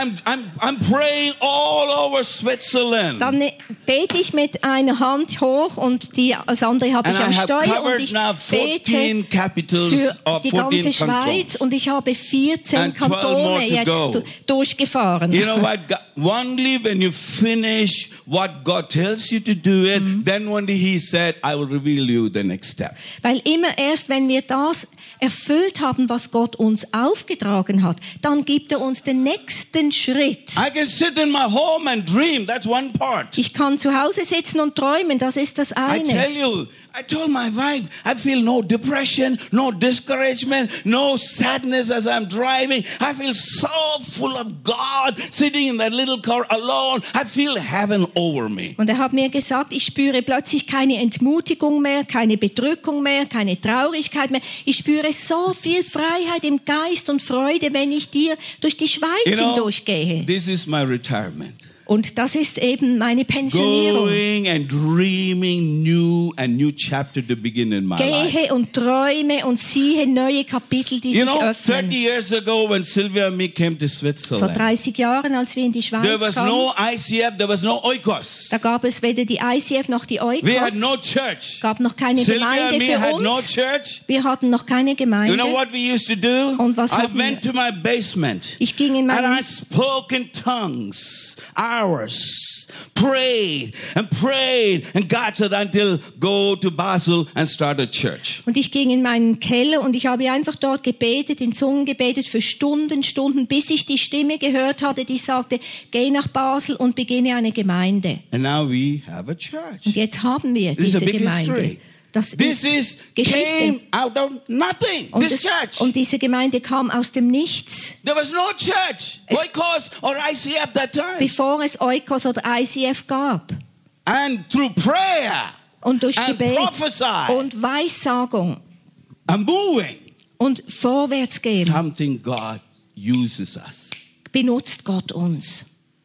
[SPEAKER 2] I'm praying all over Switzerland.
[SPEAKER 1] dann bete ich mit einer Hand hoch und das andere habe ich
[SPEAKER 2] And
[SPEAKER 1] am
[SPEAKER 2] I have
[SPEAKER 1] Steuer und
[SPEAKER 2] covered
[SPEAKER 1] ich
[SPEAKER 2] now 14
[SPEAKER 1] bete
[SPEAKER 2] capitals
[SPEAKER 1] für
[SPEAKER 2] of
[SPEAKER 1] die
[SPEAKER 2] 14
[SPEAKER 1] ganze Schweiz
[SPEAKER 2] cantons.
[SPEAKER 1] und ich habe 14
[SPEAKER 2] And 12 more
[SPEAKER 1] Kantone
[SPEAKER 2] to
[SPEAKER 1] jetzt
[SPEAKER 2] go.
[SPEAKER 1] durchgefahren.
[SPEAKER 2] You know what? Only when you finish what God tells you to do it, then only He said, I will reveal you the next step.
[SPEAKER 1] Weil immer erst, wenn wir das erfüllt haben, was Gott uns aufgetragen hat, dann gibt er uns den nächsten Schritt.
[SPEAKER 2] I can sit in my home and dream. That's one part.
[SPEAKER 1] Ich kann zu Hause sitzen und träumen, das ist das
[SPEAKER 2] I tell
[SPEAKER 1] eine.
[SPEAKER 2] you, I told my wife, I feel no depression, no discouragement, no sadness as I'm driving. I feel so full of God sitting in that little car alone. I feel heaven over me.
[SPEAKER 1] Und er hat mir gesagt, ich spüre plötzlich keine Entmutigung mehr, keine Bedrückung mehr, keine Traurigkeit mehr. Ich spüre so viel Freiheit im Geist und Freude, wenn ich dir durch die Schweiz hindurchgehe.
[SPEAKER 2] This is my retirement.
[SPEAKER 1] Und das ist eben meine Pensionierung.
[SPEAKER 2] Going and dreaming new chapter to begin in my life.
[SPEAKER 1] Gehe und träume und siehe neue Kapitel, die
[SPEAKER 2] You
[SPEAKER 1] sich
[SPEAKER 2] know, 30
[SPEAKER 1] öffnen.
[SPEAKER 2] years ago when Sylvia and me came to
[SPEAKER 1] Vor
[SPEAKER 2] Switzerland,
[SPEAKER 1] 30 Jahren, als wir in die Schweiz
[SPEAKER 2] there was
[SPEAKER 1] kamen,
[SPEAKER 2] no ICF, there was no Oikos.
[SPEAKER 1] da gab es weder die ICF noch die
[SPEAKER 2] We had
[SPEAKER 1] Oikos,
[SPEAKER 2] no church.
[SPEAKER 1] gab noch keine
[SPEAKER 2] Sylvia and
[SPEAKER 1] Gemeinde
[SPEAKER 2] me
[SPEAKER 1] für
[SPEAKER 2] had no
[SPEAKER 1] uns.
[SPEAKER 2] church.
[SPEAKER 1] Wir hatten noch keine
[SPEAKER 2] You
[SPEAKER 1] Gemeinde.
[SPEAKER 2] know what we used to do?
[SPEAKER 1] Und was
[SPEAKER 2] I
[SPEAKER 1] haben
[SPEAKER 2] went to my basement
[SPEAKER 1] Ich ging in
[SPEAKER 2] and I
[SPEAKER 1] meinen
[SPEAKER 2] spoke in tongues, hours, prayed and God said until go to Basel and start a church.
[SPEAKER 1] Und ich ging in meinen Keller und ich habe einfach dort gebetet, in Zungen gebetet für Stunden, bis ich die Stimme gehört hatte, die sagte, geh nach Basel und beginne eine Gemeinde.
[SPEAKER 2] And now we have a church.
[SPEAKER 1] Und jetzt haben wir
[SPEAKER 2] This is a
[SPEAKER 1] diese
[SPEAKER 2] big
[SPEAKER 1] Gemeinde.
[SPEAKER 2] history.
[SPEAKER 1] Das
[SPEAKER 2] This
[SPEAKER 1] ist
[SPEAKER 2] came
[SPEAKER 1] Geschichte.
[SPEAKER 2] out of nothing. This church.
[SPEAKER 1] Und diese Gemeinde kam aus dem Nichts,
[SPEAKER 2] There was no church, Oikos or ICF that time.
[SPEAKER 1] bevor es Oikos oder ICF gab.
[SPEAKER 2] And through prayer
[SPEAKER 1] Und durch
[SPEAKER 2] and
[SPEAKER 1] Gebet
[SPEAKER 2] prophesy
[SPEAKER 1] und Weissagung
[SPEAKER 2] and moving,
[SPEAKER 1] und Vorwärtsgehen
[SPEAKER 2] something God uses us.
[SPEAKER 1] benutzt Gott uns.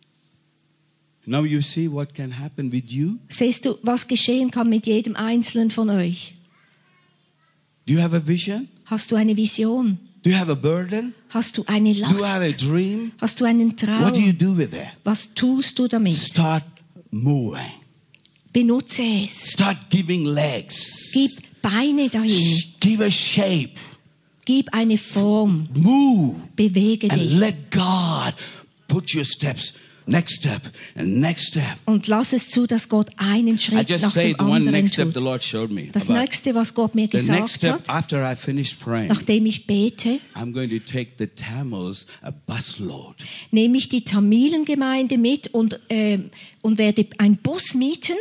[SPEAKER 2] Now you see what can happen with you.
[SPEAKER 1] Siehst du, was geschehen kann mit jedem Einzelnen von euch?
[SPEAKER 2] Do you have a vision?
[SPEAKER 1] Hast du eine Vision?
[SPEAKER 2] Do you have a burden?
[SPEAKER 1] Hast du eine
[SPEAKER 2] Do you have a
[SPEAKER 1] Last?
[SPEAKER 2] dream?
[SPEAKER 1] Hast du einen
[SPEAKER 2] What do you
[SPEAKER 1] Traum?
[SPEAKER 2] do with it?
[SPEAKER 1] Was tust du damit?
[SPEAKER 2] Start moving.
[SPEAKER 1] Benutze es.
[SPEAKER 2] Start giving legs.
[SPEAKER 1] Gib Beine dahin.
[SPEAKER 2] Give a shape.
[SPEAKER 1] Gib eine Form.
[SPEAKER 2] Move.
[SPEAKER 1] Bewege
[SPEAKER 2] And
[SPEAKER 1] dich.
[SPEAKER 2] let God put your steps, next step, and next step.
[SPEAKER 1] Und lass es zu, dass Gott einen
[SPEAKER 2] I
[SPEAKER 1] Schritt
[SPEAKER 2] just
[SPEAKER 1] nach
[SPEAKER 2] say
[SPEAKER 1] dem
[SPEAKER 2] the one
[SPEAKER 1] anderen
[SPEAKER 2] next step
[SPEAKER 1] tut.
[SPEAKER 2] the Lord showed me.
[SPEAKER 1] Das
[SPEAKER 2] about.
[SPEAKER 1] Nächste, was Gott mir
[SPEAKER 2] The next
[SPEAKER 1] gesagt
[SPEAKER 2] step
[SPEAKER 1] hat,
[SPEAKER 2] after I finish praying,
[SPEAKER 1] nachdem ich bete,
[SPEAKER 2] I'm going to take the Tamils a busload.
[SPEAKER 1] nehme ich die Tamilengemeinde mit und werde einen Bus mieten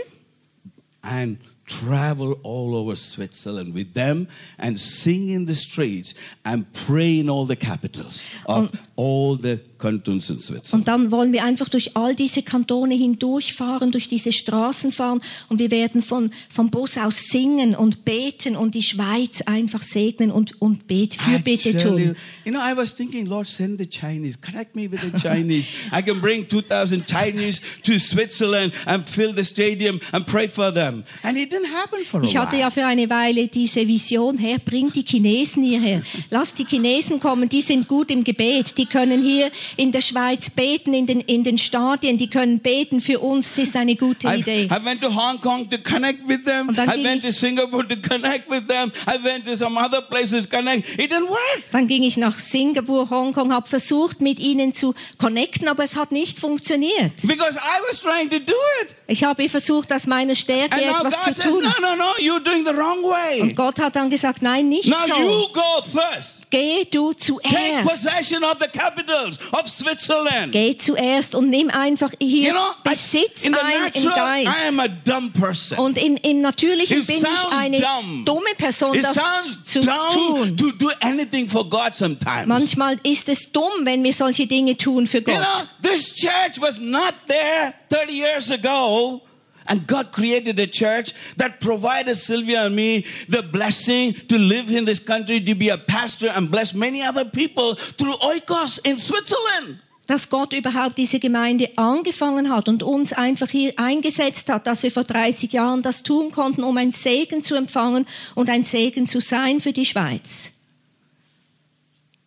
[SPEAKER 2] And travel all over Switzerland with them and sing in the streets and pray in all the capitals of all the cantons in Switzerland.
[SPEAKER 1] und dann wollen wir einfach durch all diese Kantone hindurchfahren, durch diese Straßen fahren und wir werden vom Bus aus singen und beten und die Schweiz einfach segnen und Fürbitte tun.
[SPEAKER 2] You know, I was thinking, Lord, send the Chinese, connect me with the Chinese. I can bring 2,000 Chinese to Switzerland and fill the stadium and pray for them. And it didn't happen for a
[SPEAKER 1] Ich hatte
[SPEAKER 2] while.
[SPEAKER 1] ja für eine Weile diese Vision, Herr, bring die Chinesen hierher. Lass die Chinesen kommen, die sind gut im Gebet. Die können hier in der Schweiz beten, in den Stadien, die können beten für uns. Das ist eine gute Idee.
[SPEAKER 2] I went to Hong Kong to connect with them.
[SPEAKER 1] Und dann
[SPEAKER 2] I
[SPEAKER 1] ging
[SPEAKER 2] went
[SPEAKER 1] ich-
[SPEAKER 2] to Singapore to connect with them. I went to some other places to connect. It didn't work.
[SPEAKER 1] Dann ging ich nach Singapur, Hongkong, habe versucht, mit ihnen zu connecten, aber es hat nicht funktioniert.
[SPEAKER 2] Because I was trying to do it.
[SPEAKER 1] Ich habe versucht, aus meiner Stärke
[SPEAKER 2] And now
[SPEAKER 1] etwas
[SPEAKER 2] God
[SPEAKER 1] zu
[SPEAKER 2] says,
[SPEAKER 1] tun.
[SPEAKER 2] no, you're doing the wrong way.
[SPEAKER 1] Und Gott hat dann gesagt, nein, nicht
[SPEAKER 2] Now
[SPEAKER 1] so.
[SPEAKER 2] you go first.
[SPEAKER 1] Geh du
[SPEAKER 2] Take
[SPEAKER 1] zuerst.
[SPEAKER 2] possession of the capitals of Switzerland.
[SPEAKER 1] Geh zuerst und nimm einfach hier
[SPEAKER 2] You know,
[SPEAKER 1] Besitz
[SPEAKER 2] in the
[SPEAKER 1] ein im
[SPEAKER 2] natural, I
[SPEAKER 1] Geist.
[SPEAKER 2] am a dumb person.
[SPEAKER 1] Und im Natürlichen
[SPEAKER 2] It
[SPEAKER 1] bin ich
[SPEAKER 2] sounds
[SPEAKER 1] eine
[SPEAKER 2] dumb.
[SPEAKER 1] dumme Person,
[SPEAKER 2] It
[SPEAKER 1] das
[SPEAKER 2] sounds
[SPEAKER 1] zu
[SPEAKER 2] dumb
[SPEAKER 1] tun.
[SPEAKER 2] to do anything for God sometimes.
[SPEAKER 1] Manchmal ist es dumm, wenn wir solche Dinge tun für
[SPEAKER 2] You
[SPEAKER 1] Gott.
[SPEAKER 2] know, this church was not there 30 years ago. And God created a church that provided Sylvia and me the blessing to live in this country, to be a pastor and bless many other people through Oikos in Switzerland.
[SPEAKER 1] Dass Gott überhaupt diese Gemeinde angefangen hat und uns einfach hier eingesetzt hat, dass wir vor 30 Jahren das tun konnten, um ein Segen zu empfangen und ein Segen zu sein für die Schweiz.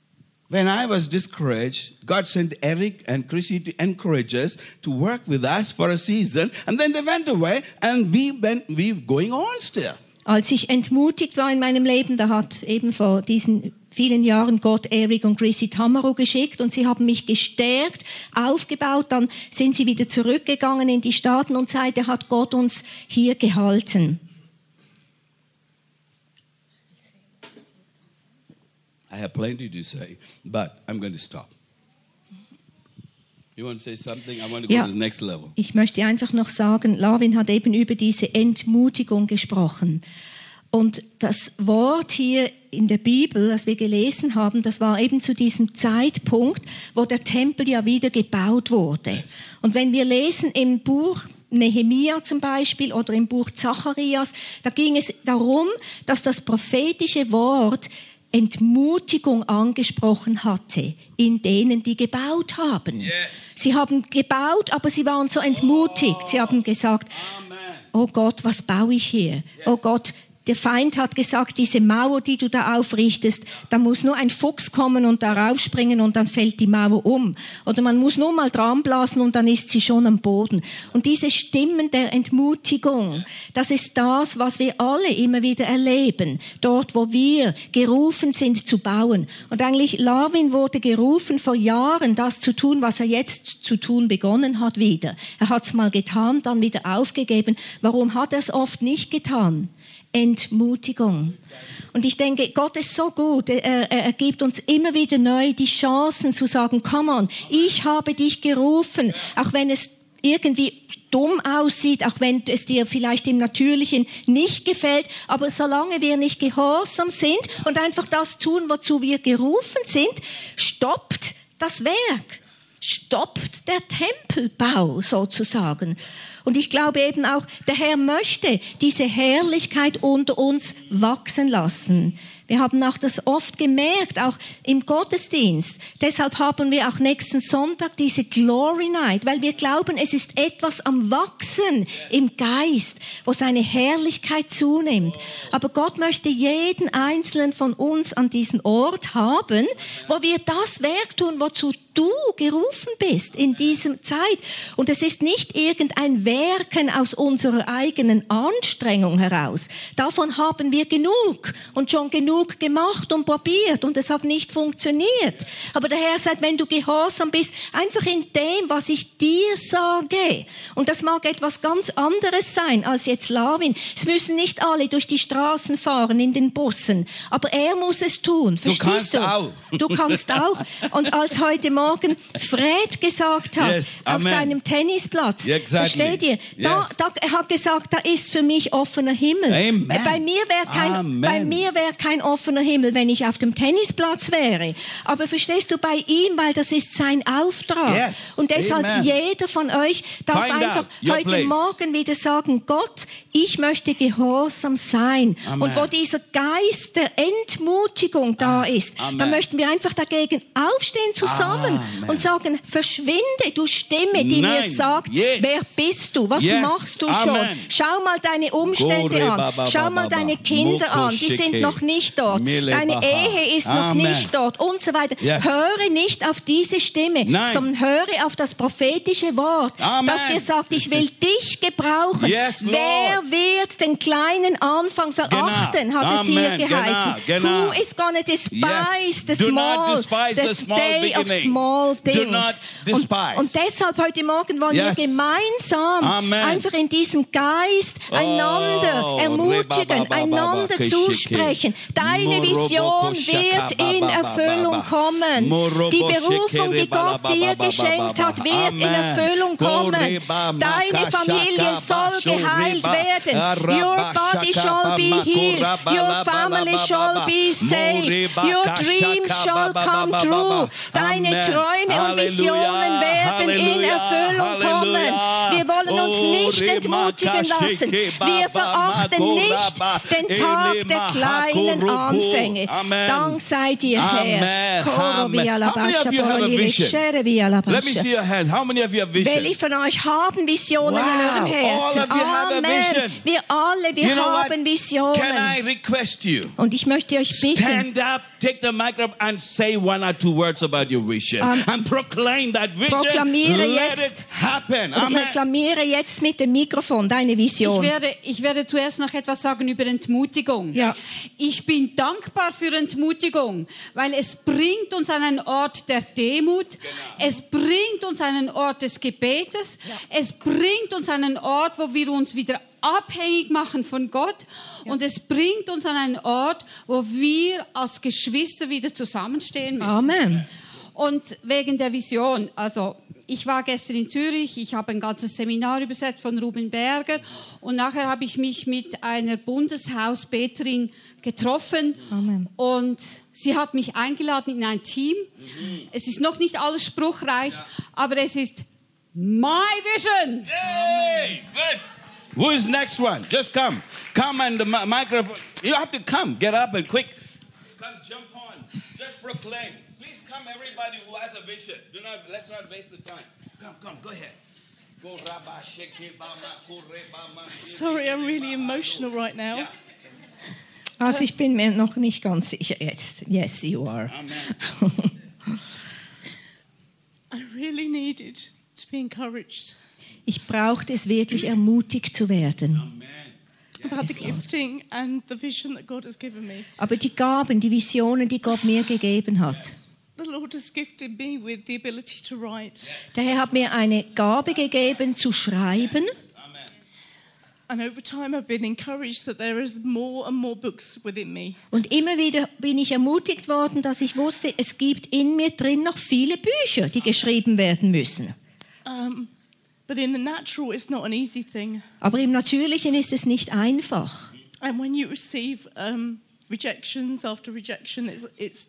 [SPEAKER 2] when I was discouraged, God sent Eric and Chrissy to encourage us to work with us for a season. And then they went away and we're going on still.
[SPEAKER 1] Als ich entmutigt war in meinem Leben, da hat eben vor diesen vielen Jahren Gott Eric und Chrissy Tamaro geschickt und sie haben mich gestärkt, aufgebaut. Dann sind sie wieder zurückgegangen in die Staaten und seitdem hat Gott uns hier gehalten.
[SPEAKER 2] I have plenty to say, but I'm going to stop. You want to say something? I want to go to the next level.
[SPEAKER 1] Ich möchte einfach noch sagen, Lavin hat eben über diese Entmutigung gesprochen. Und das Wort hier in der Bibel, das wir gelesen haben, das war eben zu diesem Zeitpunkt, wo der Tempel ja wieder gebaut wurde. Und wenn wir lesen im Buch Nehemia zum Beispiel oder im Buch Zacharias, da ging es darum, dass das prophetische Wort Entmutigung angesprochen hatte in denen, die gebaut haben. Yes. Sie haben gebaut, aber sie waren so entmutigt. Sie haben gesagt, oh Gott, was baue ich hier? Oh Gott, der Feind hat gesagt, diese Mauer, die du da aufrichtest, da muss nur ein Fuchs kommen und da raufspringen und dann fällt die Mauer um. Oder man muss nur mal dran blasen und dann ist sie schon am Boden. Und diese Stimmen der Entmutigung, das ist das, was wir alle immer wieder erleben. Dort, wo wir gerufen sind zu bauen. Und eigentlich, Lavin wurde gerufen vor Jahren, das zu tun, was er jetzt zu tun begonnen hat wieder. Er hat es mal getan, dann wieder aufgegeben. Warum hat er es oft nicht getan? Entmutigung. Und ich denke, Gott ist so gut. Er gibt uns immer wieder neu die Chancen zu sagen, come on, ich habe dich gerufen, auch wenn es irgendwie dumm aussieht, auch wenn es dir vielleicht im Natürlichen nicht gefällt, aber solange wir nicht gehorsam sind und einfach das tun, wozu wir gerufen sind, stoppt das Werk. Stoppt der Tempelbau sozusagen. Und ich glaube eben auch, der Herr möchte diese Herrlichkeit unter uns wachsen lassen. Wir haben auch das oft gemerkt, auch im Gottesdienst. Deshalb haben wir auch nächsten Sonntag diese Glory Night, weil wir glauben, es ist etwas am Wachsen im Geist, wo seine Herrlichkeit zunimmt. Aber Gott möchte jeden einzelnen von uns an diesen Ort haben, wo wir das Werk tun, wozu du gerufen bist in dieser Zeit. Und es ist nicht irgendein Werken aus unserer eigenen Anstrengung heraus. Davon haben wir genug und schon genug gemacht und probiert und es hat nicht funktioniert. Aber der Herr sagt, wenn du gehorsam bist, einfach in dem, was ich dir sage. Und das mag etwas ganz anderes sein als jetzt Lavin. Es müssen nicht alle durch die Straßen fahren in den Bussen, aber er muss es tun. Verstehst du?
[SPEAKER 2] Auch.
[SPEAKER 1] Du kannst auch. Und als heute Morgen Fred gesagt hat, auf seinem Tennisplatz, versteht ihr? Er hat gesagt, da ist für mich offener Himmel.
[SPEAKER 2] Amen.
[SPEAKER 1] Bei mir wäre kein offener Himmel, wenn ich auf dem Tennisplatz wäre. Aber verstehst du, bei ihm, weil das ist sein Auftrag.
[SPEAKER 2] Yes.
[SPEAKER 1] Und deshalb
[SPEAKER 2] Amen.
[SPEAKER 1] Jeder von euch darf einfach heute Morgen wieder sagen, Gott, ich möchte gehorsam sein.
[SPEAKER 2] Amen.
[SPEAKER 1] Und wo dieser Geist der Entmutigung da ist, dann möchten wir einfach dagegen aufstehen zusammen und sagen, verschwinde, du Stimme, die mir sagt, wer bist du? Was machst du schon? Schau mal deine Umstände an. Schau mal deine Kinder an. Die sind noch nicht dort. Deine Ehe ist noch nicht dort und so weiter. Höre nicht auf diese Stimme, sondern höre auf das prophetische Wort, das dir sagt, ich will dich gebrauchen. Wer wird den kleinen Anfang verachten, hat es hier geheißen. Who is gonna despise the small, the day of small things. Und deshalb heute Morgen wollen wir gemeinsam einfach in diesem Geist einander ermutigen, einander zusprechen. Deine Vision wird in Erfüllung kommen. Die Berufung, die Gott dir geschenkt hat, wird in Erfüllung kommen. Deine Familie soll geheilt werden. Your body shall be healed. Your family shall be saved. Your dreams shall come true. Deine Träume und Visionen werden in Erfüllung kommen. Wir wollen uns nicht entmutigen lassen. Wir verachten nicht den Tag der kleinen Anfänge. Dank sei dir, Herr.
[SPEAKER 2] How many of you have a vision? Let me see your hand. How many of you have vision?
[SPEAKER 1] Welche von euch haben Visionen in eurem Herzen?
[SPEAKER 2] All of you have a vision.
[SPEAKER 1] Wir alle, wir
[SPEAKER 2] You know what?
[SPEAKER 1] haben
[SPEAKER 2] Can I
[SPEAKER 1] Visionen.
[SPEAKER 2] request you?
[SPEAKER 1] Und ich möchte euch bitten,
[SPEAKER 2] Stand up, take the microphone and say one or two words about your vision. And proclaim that vision.
[SPEAKER 1] proklamiere
[SPEAKER 2] Let
[SPEAKER 1] jetzt.
[SPEAKER 2] it happen.
[SPEAKER 1] und
[SPEAKER 2] Amen.
[SPEAKER 1] reklamiere jetzt mit dem Mikrofon deine Vision.
[SPEAKER 3] Ich werde zuerst noch etwas sagen über Entmutigung.
[SPEAKER 1] Ja.
[SPEAKER 3] Ich bin dankbar für Entmutigung, weil es bringt uns an einen Ort der Demut, es bringt uns an einen Ort des Gebetes, es bringt uns an einen Ort, wo wir uns wieder abhängig machen von Gott und es bringt uns an einen Ort, wo wir als Geschwister wieder zusammenstehen müssen.
[SPEAKER 1] Amen.
[SPEAKER 3] Und wegen der Vision, also ich war gestern in Zürich, ich habe ein ganzes Seminar übersetzt von Ruben Berger und nachher habe ich mich mit einer Bundeshausbeterin getroffen.
[SPEAKER 1] Amen.
[SPEAKER 3] Und sie hat mich eingeladen in ein Team. Es ist noch nicht alles spruchreich, aber es ist my vision.
[SPEAKER 2] Hey, good. Who is next one? Just come. Come and the microphone. You have to come. Get up and quick. Come, jump on. Just proclaim. Please come, everybody who has a vision. Let's not waste the time. Come, go ahead. Go rabba, sheke, bama, kure, bama.
[SPEAKER 4] Sorry, I'm really emotional right now.
[SPEAKER 2] Yeah.
[SPEAKER 1] Also ich bin mir noch nicht ganz sicher jetzt. Yes, you are.
[SPEAKER 2] Amen.
[SPEAKER 4] I really needed to be encouraged
[SPEAKER 1] Ich brauchte es wirklich, ermutigt zu werden.
[SPEAKER 2] Amen.
[SPEAKER 4] about the gifting and the vision that God has given me.
[SPEAKER 1] Aber die Gaben, die Visionen, die Gott mir gegeben hat.
[SPEAKER 4] The Lord has gifted me with the ability to write.
[SPEAKER 1] Der Herr hat mir eine Gabe gegeben, zu schreiben.
[SPEAKER 4] And over time I've been encouraged that there is more and more books within me.
[SPEAKER 1] Und immer wieder bin ich ermutigt worden, dass ich wusste, es gibt in mir drin noch viele Bücher, die geschrieben werden müssen.
[SPEAKER 4] But in the natural, it's not an easy thing.
[SPEAKER 1] Aber im Natürlichen ist es nicht einfach.
[SPEAKER 4] And when you receive rejections after rejection, it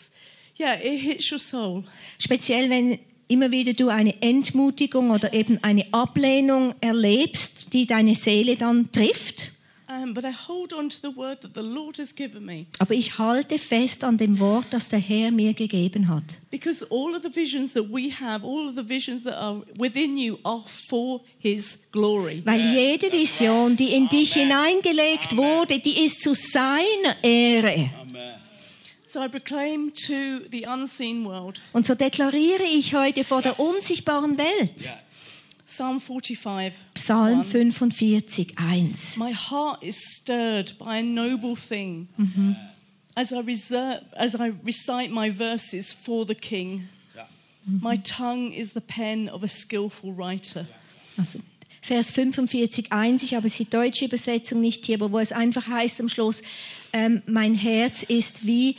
[SPEAKER 4] hits your soul.
[SPEAKER 1] Speziell, wenn immer wieder du eine Entmutigung oder eben eine Ablehnung erlebst, die deine Seele dann trifft.
[SPEAKER 4] But I hold on to the word that the Lord has given me.
[SPEAKER 1] Aber ich halte fest an dem Wort, das der Herr mir gegeben hat.
[SPEAKER 4] Because all of the visions that we have, all of the visions that are within you are for His glory.
[SPEAKER 1] Weil jede Vision, die in dich hineingelegt wurde, die ist zu seiner Ehre.
[SPEAKER 4] So I proclaim to the unseen world.
[SPEAKER 1] Und so deklariere ich heute vor der unsichtbaren Welt.
[SPEAKER 4] Psalm 45.
[SPEAKER 1] Psalm
[SPEAKER 4] 1.
[SPEAKER 1] 45, 1.
[SPEAKER 4] My heart is stirred by a noble thing. As I recite my verses for the King. My tongue is the pen of a skillful writer.
[SPEAKER 1] Also Vers 45, 1. Ich habe die deutsche Übersetzung nicht hier, aber wo es einfach heißt am Schluss, mein Herz ist wie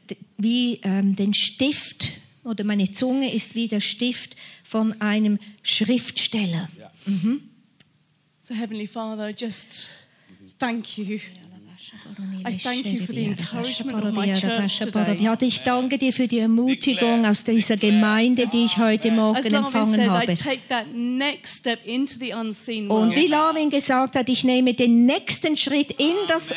[SPEAKER 1] den Stift, oder meine Zunge ist wie der Stift von einem Schriftsteller.
[SPEAKER 4] So Heavenly Father, I just thank you. I thank you for the encouragement of my church today.
[SPEAKER 1] Ja, ich danke dir für die Ermutigung aus dieser Gemeinde, die ich heute
[SPEAKER 4] As
[SPEAKER 1] Morgen
[SPEAKER 4] Larvin
[SPEAKER 1] empfangen
[SPEAKER 4] said, I
[SPEAKER 1] habe.
[SPEAKER 4] take that next step into the unseen
[SPEAKER 1] Und
[SPEAKER 4] world.
[SPEAKER 1] wie Larvin gesagt hat, ich nehme den nächsten Schritt in das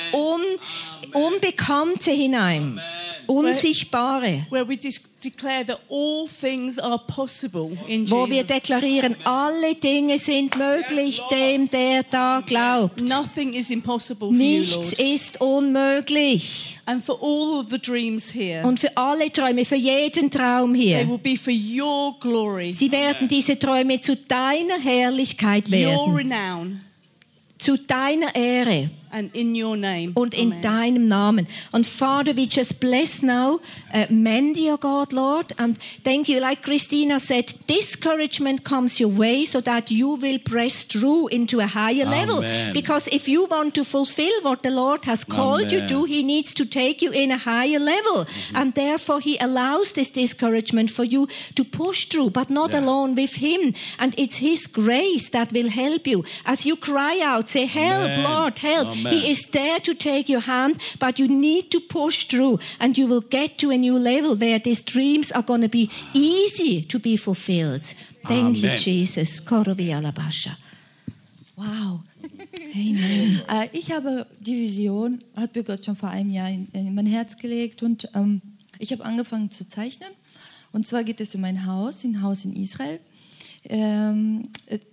[SPEAKER 1] Unbekannte hinein, Unsichtbare,
[SPEAKER 4] Where we declare that all things are possible in
[SPEAKER 1] wo wir
[SPEAKER 4] Jesus.
[SPEAKER 1] deklarieren, alle Dinge sind möglich dem, der da glaubt.
[SPEAKER 4] Nothing is impossible for you,
[SPEAKER 1] Nichts
[SPEAKER 4] Lord.
[SPEAKER 1] ist unmöglich.
[SPEAKER 4] And for all of the dreams here,
[SPEAKER 1] Und für alle Träume, für jeden Traum
[SPEAKER 4] they
[SPEAKER 1] hier,
[SPEAKER 4] will be for your glory,
[SPEAKER 1] sie werden diese Träume zu deiner Herrlichkeit
[SPEAKER 4] your
[SPEAKER 1] werden,
[SPEAKER 4] renown,
[SPEAKER 1] zu deiner Ehre.
[SPEAKER 4] and in your name.
[SPEAKER 1] Und in
[SPEAKER 4] Amen.
[SPEAKER 1] deinem Namen. And Father, we just bless now Mandy, oh God, Lord. And thank you, like Christina said, discouragement comes your way so that you will press through into a higher level.
[SPEAKER 2] Amen.
[SPEAKER 1] Because if you want to fulfill what the Lord has called you
[SPEAKER 2] Amen.
[SPEAKER 1] to, He needs to take you in a higher level. And therefore He allows this discouragement for you to push through, but not alone with Him. And it's His grace that will help you. As you cry out, say, help,
[SPEAKER 2] Amen.
[SPEAKER 1] Lord, help.
[SPEAKER 2] Amen.
[SPEAKER 1] He is there to take your hand, but you need to push through, and you will get to a new level where these dreams are going to be easy to be fulfilled. Thank you,
[SPEAKER 2] Amen.
[SPEAKER 1] Jesus. Korovi alabasha.
[SPEAKER 5] Wow.
[SPEAKER 1] Amen.
[SPEAKER 5] Ich habe die Vision, hat mir Gott schon vor einem Jahr in mein Herz gelegt und ich habe angefangen zu zeichnen. Und zwar geht es um ein Haus in Israel.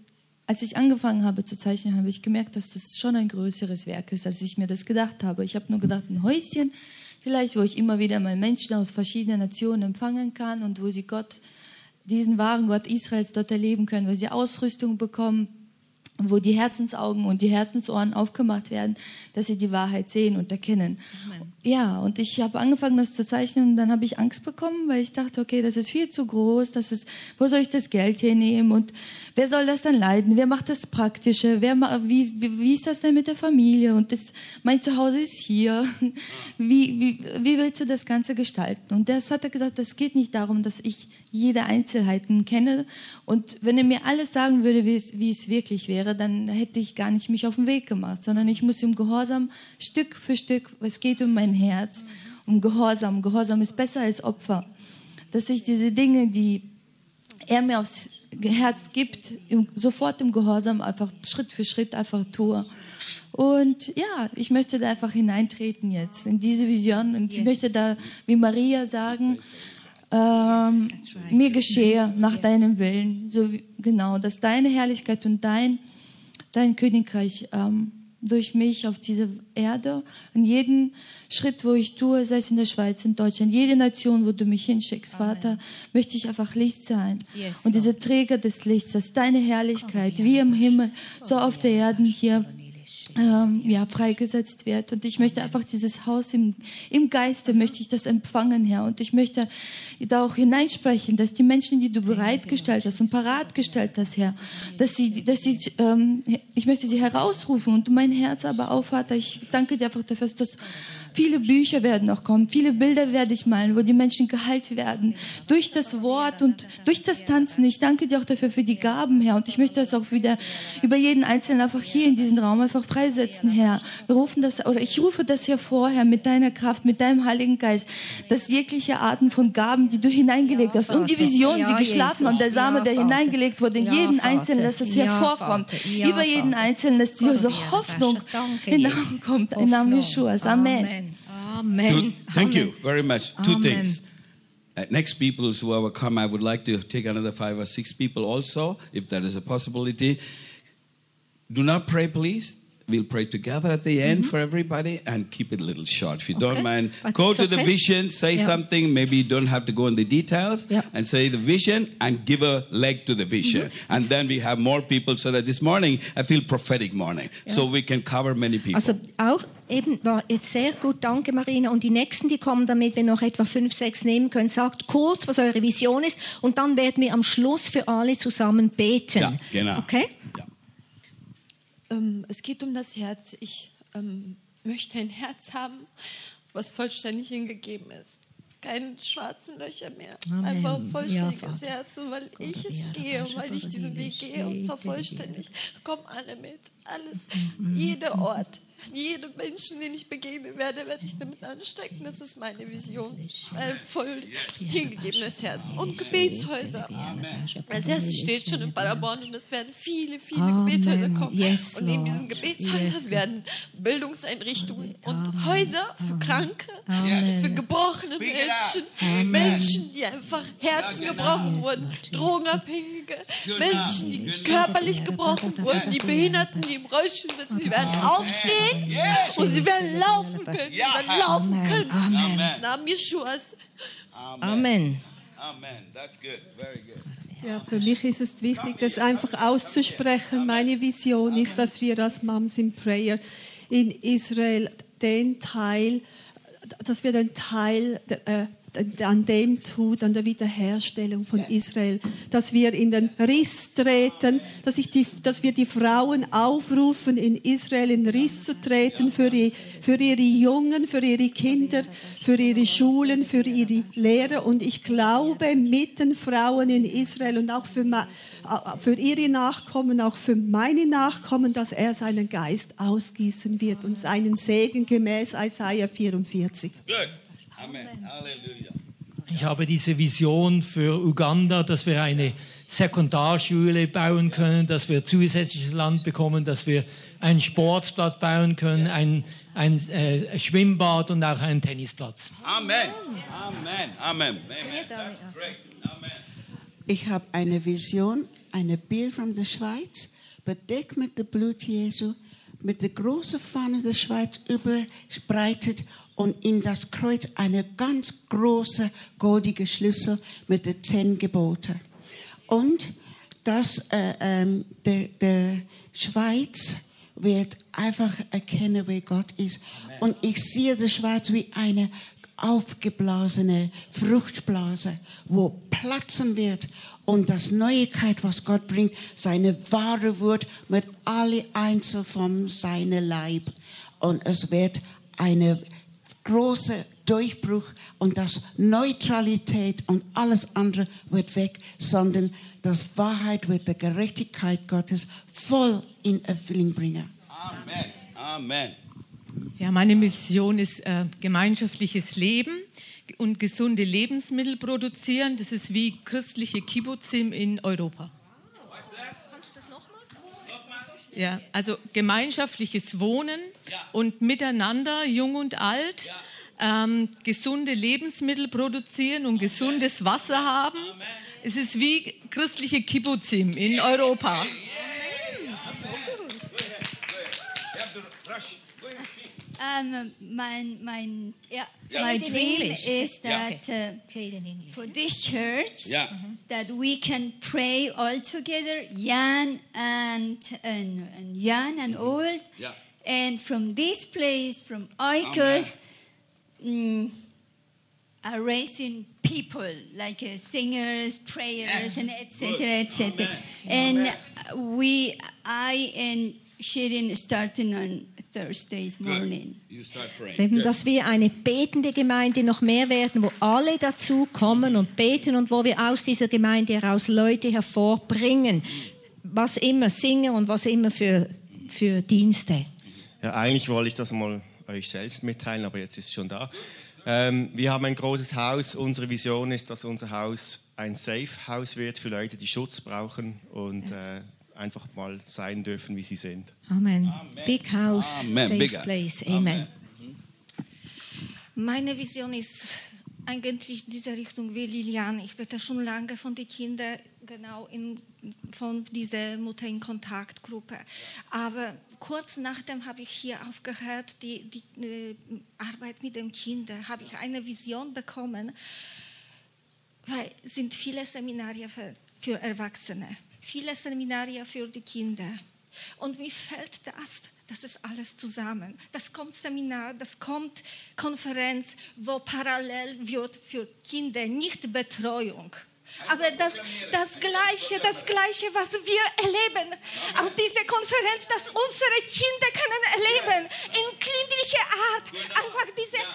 [SPEAKER 5] als ich angefangen habe zu zeichnen, habe ich gemerkt, dass das schon ein größeres Werk ist, als ich mir das gedacht habe. Ich habe nur gedacht, ein Häuschen, vielleicht, wo ich immer wieder mal Menschen aus verschiedenen Nationen empfangen kann und wo sie diesen wahren Gott Israels dort erleben können, wo sie Ausrüstung bekommen, wo die Herzensaugen und die Herzensohren aufgemacht werden, dass sie die Wahrheit sehen und erkennen. Amen. Ja, und ich habe angefangen, das zu zeichnen und dann habe ich Angst bekommen, weil ich dachte, okay, das ist viel zu groß, wo soll ich das Geld hernehmen und wer soll das dann leiten? Wer macht das Praktische? Wie ist das denn mit der Familie? Und mein Zuhause ist hier. Wie willst du das Ganze gestalten? Und das hat er gesagt, das geht nicht darum, dass ich jede Einzelheiten kenne und wenn er mir alles sagen würde, wie es wirklich wäre, dann hätte ich gar nicht mich auf den Weg gemacht, sondern ich muss im Gehorsam Stück für Stück, es geht um mein Herz, um Gehorsam. Gehorsam ist besser als Opfer. Dass ich diese Dinge, die er mir aufs Herz gibt, sofort im Gehorsam einfach Schritt für Schritt einfach tue. Und ja, ich möchte da einfach hineintreten jetzt in diese Vision und ich möchte da, wie Maria sagen, mir geschehe nach deinem Willen, genau, dass deine Herrlichkeit und dein Königreich durch mich auf diese Erde, in jeden Schritt, wo ich tue, sei es in der Schweiz, in Deutschland, jede Nation, wo du mich hinschickst, Amen. Vater, möchte ich einfach Licht sein. Yes, und diese Träger des Lichts, dass deine Herrlichkeit wie im Himmel, so auf der Erde hier freigesetzt wird. Und ich möchte einfach dieses Haus im Geiste, möchte ich das empfangen, Herr. Und ich möchte da auch hineinsprechen, dass die Menschen, die du bereitgestellt hast und parat gestellt hast, Herr, ich möchte sie herausrufen und mein Herz aber auch, Vater, ich danke dir einfach dafür, dass viele Bücher werden noch kommen, viele Bilder werde ich malen, wo die Menschen geheilt werden, durch das Wort und durch das Tanzen. Ich danke dir auch dafür für die Gaben, Herr. Und ich möchte das auch wieder über jeden Einzelnen einfach hier in diesem Raum einfach freisetzen, Herr. Ich rufe das hervor, Herr, mit deiner Kraft, mit deinem Heiligen Geist, dass jegliche Arten von Gaben, die du hineingelegt hast und die Visionen, die geschlafen haben, der Same, der hineingelegt wurde, in jeden Einzelnen, dass es hervorkommt, über jeden Einzelnen, dass diese Hoffnung hineinkommt, im Namen Jeschuas. Amen.
[SPEAKER 1] Amen.
[SPEAKER 2] Thank you very much. Two things. Next people who will come, I would like to take another 5 or 6 people also, if that is a possibility. Do not pray, please. We'll pray together at the end for everybody and keep it a little short. If you don't mind, go to the vision, say something. Maybe you don't have to go in the details and say the vision and give a leg to the vision. And then we have more people so that this morning I feel prophetic morning. So we can cover many people.
[SPEAKER 1] Also auch eben war jetzt sehr gut, danke Marina. Und die Nächsten, die kommen, damit wir noch etwa 5, 6 nehmen können, sagt kurz, was eure Vision ist und dann werden wir am Schluss für alle zusammen beten.
[SPEAKER 2] Ja, genau.
[SPEAKER 1] Okay?
[SPEAKER 2] Ja.
[SPEAKER 6] Es geht um das Herz. Ich möchte ein Herz haben, was vollständig hingegeben ist. Keine schwarzen Löcher mehr.
[SPEAKER 1] Amen.
[SPEAKER 6] Einfach ein vollständiges Herz. Und weil ich es gehe, weil ich diesen Weg gehe und zwar vollständig, kommen alle mit. Alles. Jeder Ort. Jedem Menschen, den ich begegnen werde, werde ich damit anstecken. Das ist meine Vision. Ein voll hingegebenes Herz. Und Gebetshäuser. Als erstes steht schon in Paderborn und es werden viele, viele Gebetshäuser kommen.
[SPEAKER 1] Yes,
[SPEAKER 6] und neben diesen Gebetshäusern werden Bildungseinrichtungen und Häuser für Kranke, für gebrochene Menschen, Menschen, die einfach Herzen gebrochen wurden, Drogenabhängige, Menschen, die körperlich gebrochen wurden, die Behinderten, die im Rollstuhl sitzen, die werden aufstehen. Und sie werden laufen können. Sie werden laufen können.
[SPEAKER 2] Amen.
[SPEAKER 6] Namen Jeschuas.
[SPEAKER 1] Amen.
[SPEAKER 2] Amen. That's good. Very good.
[SPEAKER 7] Ja, für mich ist es wichtig, das einfach auszusprechen. Meine Vision ist, dass wir als Moms in Prayer in Israel den Teil an dem tut, an der Wiederherstellung von Israel, dass wir in den Riss treten, dass wir die Frauen aufrufen, in Israel in Riss zu treten für ihre Jungen, für ihre Kinder, für ihre Schulen, für ihre Lehrer. Und ich glaube, mit den Frauen in Israel und auch für ihre Nachkommen, auch für meine Nachkommen, dass er seinen Geist ausgießen wird und seinen Segen gemäß Jesaja 44.
[SPEAKER 2] Good. Amen. Halleluja.
[SPEAKER 8] Ich habe diese Vision für Uganda, dass wir eine Sekundarschule bauen können, dass wir zusätzliches Land bekommen, dass wir einen Sportplatz bauen können, ein Schwimmbad und auch einen Tennisplatz.
[SPEAKER 2] Amen. Amen. Amen. That's great. Amen.
[SPEAKER 9] Ich habe eine Vision, ein Bild von der Schweiz, bedeckt mit dem Blut Jesu, mit der großen Fahne der Schweiz überbreitet und in das Kreuz eine ganz große goldige Schlüssel mit den 10 Geboten. Und dass der Schweiz wird einfach erkennen, wer Gott ist. Und ich sehe die Schweiz wie eine aufgeblasene Fruchtblase, wo platzen wird und das Neuigkeit, was Gott bringt, seine wahre Wort mit alle Einzel von seinem Leib. Und es wird eine große Durchbruch und das Neutralität und alles andere wird weg, sondern das Wahrheit wird der Gerechtigkeit Gottes voll in Erfüllung bringen.
[SPEAKER 2] Amen. Amen.
[SPEAKER 10] Ja, meine Mission ist gemeinschaftliches Leben und gesunde Lebensmittel produzieren. Das ist wie christliche Kibbutzim in Europa.
[SPEAKER 1] Kannst du das nochmals?
[SPEAKER 10] Ja, also gemeinschaftliches Wohnen und miteinander, jung und alt, gesunde Lebensmittel produzieren und gesundes Wasser haben. Es ist wie christliche Kibbutzim in Europa.
[SPEAKER 11] My dream is that for this church that we can pray all together, young and old, and from this place, from Oikos, are raising people like singers, prayers, and etc., etc. And I and Shirin starting on Thursdays morning.
[SPEAKER 1] Dass wir eine betende Gemeinde noch mehr werden, wo alle dazu kommen und beten und wo wir aus dieser Gemeinde heraus Leute hervorbringen, was immer singen und was immer für Dienste.
[SPEAKER 12] Ja, eigentlich wollte ich das mal euch selbst mitteilen, aber jetzt ist es schon da. Wir haben ein großes Haus. Unsere Vision ist, dass unser Haus ein Safe-Haus wird für Leute, die Schutz brauchen und einfach mal sein dürfen, wie sie sind.
[SPEAKER 1] Amen. Big house,
[SPEAKER 2] Amen.
[SPEAKER 1] safe
[SPEAKER 2] Bigger.
[SPEAKER 1] place. Amen.
[SPEAKER 13] Meine Vision ist eigentlich diese Richtung wie Lilian. Ich bete schon lange von den Kindern, genau von dieser Mutter in Kontaktgruppe. Aber kurz nachdem habe ich hier aufgehört, die Arbeit mit den Kindern, habe ich eine Vision bekommen, weil es sind viele Seminare für Erwachsene. Viele Seminare für die Kinder. Und mir fällt das ist alles zusammen. Das kommt Seminar, das kommt Konferenz, wo parallel wird für Kinder, nicht Betreuung. Aber das Gleiche, was wir erleben auf dieser Konferenz, das unsere Kinder können erleben, in klinischer Art. Einfach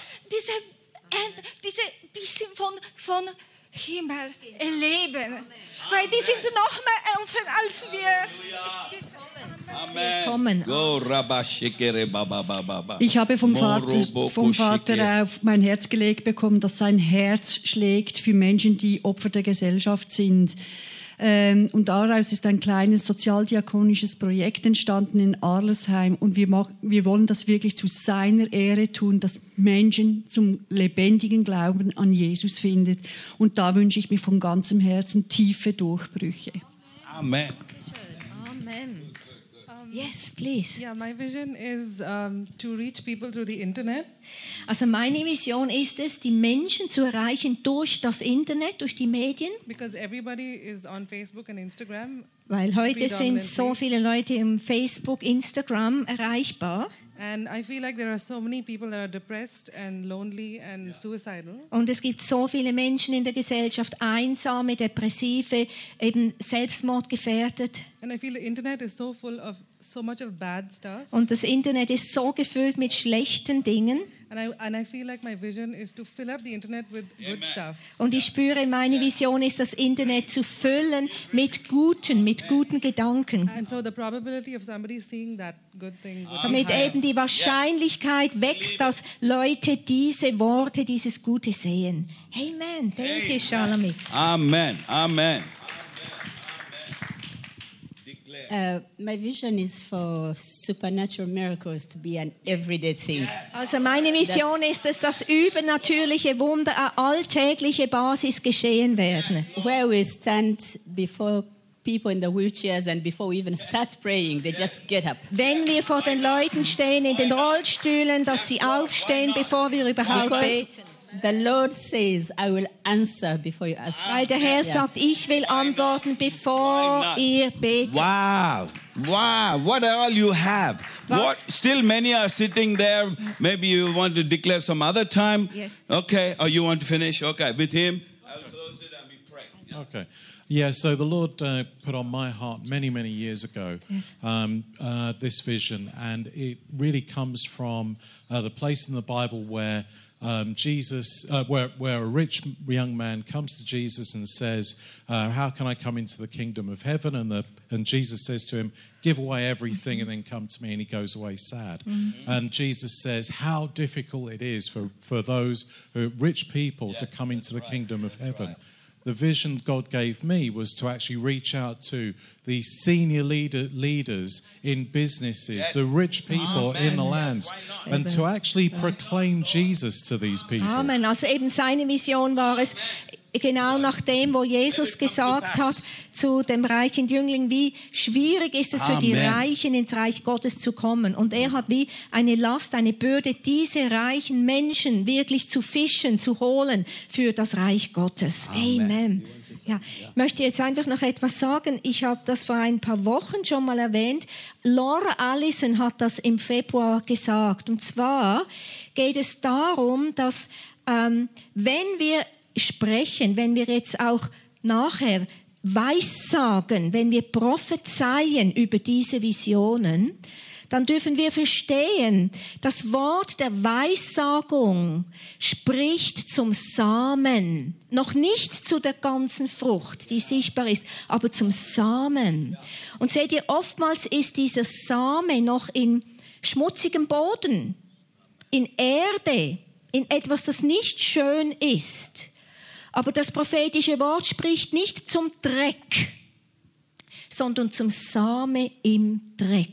[SPEAKER 13] diese bisschen von Himmel erleben. Weil die sind noch mehr offen als wir.
[SPEAKER 1] Amen.
[SPEAKER 14] Ich habe vom Vater auf mein Herz gelegt bekommen, dass sein Herz schlägt für Menschen, die Opfer der Gesellschaft sind. Und daraus ist ein kleines sozialdiakonisches Projekt entstanden in Arlesheim. Und wir wollen das wirklich zu seiner Ehre tun, dass Menschen zum lebendigen Glauben an Jesus finden. Und da wünsche ich mir von ganzem Herzen tiefe Durchbrüche.
[SPEAKER 2] Amen.
[SPEAKER 1] Amen. Yes, please.
[SPEAKER 15] Yeah, my vision is to reach people through the internet.
[SPEAKER 1] Also meine Vision ist es, die Menschen zu erreichen durch das Internet, durch die Medien.
[SPEAKER 15] Because everybody is on Facebook and Instagram.
[SPEAKER 1] Weil heute sind so viele Leute im Facebook, Instagram erreichbar.
[SPEAKER 15] And I feel like there are so many people that are depressed and lonely and suicidal.
[SPEAKER 1] Und es gibt so viele Menschen in der Gesellschaft, einsame, depressive, eben selbstmordgefährdet.
[SPEAKER 15] And I feel the internet is so full of so much of bad stuff.
[SPEAKER 1] Und das Internet ist so gefüllt mit schlechten Dingen.
[SPEAKER 15] And I feel like my vision is to fill up the internet with good stuff.
[SPEAKER 1] Und ich spüre, meine Vision ist, das Internet zu füllen mit guten Gedanken.
[SPEAKER 15] And so the probability of somebody seeing that good thing.
[SPEAKER 1] Damit eben die Wahrscheinlichkeit wächst, dass Leute diese Worte, dieses Gute sehen. Amen. Thank you, Shalomit.
[SPEAKER 2] Amen. Amen.
[SPEAKER 16] My vision is for supernatural miracles to be an everyday thing.
[SPEAKER 1] Also meine Vision ist es, dass übernatürliche Wunder an alltägliche Basis geschehen werden.
[SPEAKER 16] Where we stand before people in the wheelchairs, and before we even start praying, they just get up.
[SPEAKER 1] Wenn wir vor den Leuten stehen in den Rollstühlen, dass sie aufstehen, bevor wir überhaupt beten.
[SPEAKER 16] The Lord says, I will answer before you ask.
[SPEAKER 1] Weil der Herr sagt, ich will antworten, bevor ihr betet.
[SPEAKER 2] Wow. Wow, what all you have. What, still many are sitting there. Maybe you want to declare some other time.
[SPEAKER 1] Yes.
[SPEAKER 2] Okay, or you want to finish? Okay, with him, I'll close it and we pray. Yeah.
[SPEAKER 17] Okay. Yeah, so the Lord put on my heart many, many years ago this vision, and it really comes from the place in the Bible where Jesus, where a rich young man comes to Jesus and says, how can I come into the kingdom of heaven? And Jesus says to him, give away everything and then come to me. And he goes away sad. Mm-hmm. And Jesus says how difficult it is for those rich people to come into the kingdom of heaven. Right. The vision God gave me was to actually reach out to the senior leaders in businesses, the rich people in the lands, and to actually proclaim Jesus to these people.
[SPEAKER 1] Amen. Also eben seine Vision war es, genau nach dem, wo Jesus gesagt hat zu dem reichen Jüngling, wie schwierig ist es für die Reichen ins Reich Gottes zu kommen. Und er hat wie eine Last, eine Bürde, diese reichen Menschen wirklich zu fischen, zu holen für das Reich Gottes. Amen. Ja, ich möchte jetzt einfach noch etwas sagen. Ich habe das vor ein paar Wochen schon mal erwähnt. Laura Allison hat das im Februar gesagt. Und zwar geht es darum, dass wenn wir sprechen, wenn wir jetzt auch nachher weissagen, wenn wir prophezeien über diese Visionen, dann dürfen wir verstehen, das Wort der Weissagung spricht zum Samen, noch nicht zu der ganzen Frucht, die sichtbar ist, aber zum Samen. Und seht ihr, oftmals ist dieser Same noch in schmutzigem Boden, in Erde, in etwas, das nicht schön ist. Aber das prophetische Wort spricht nicht zum Dreck, sondern zum Same im Dreck.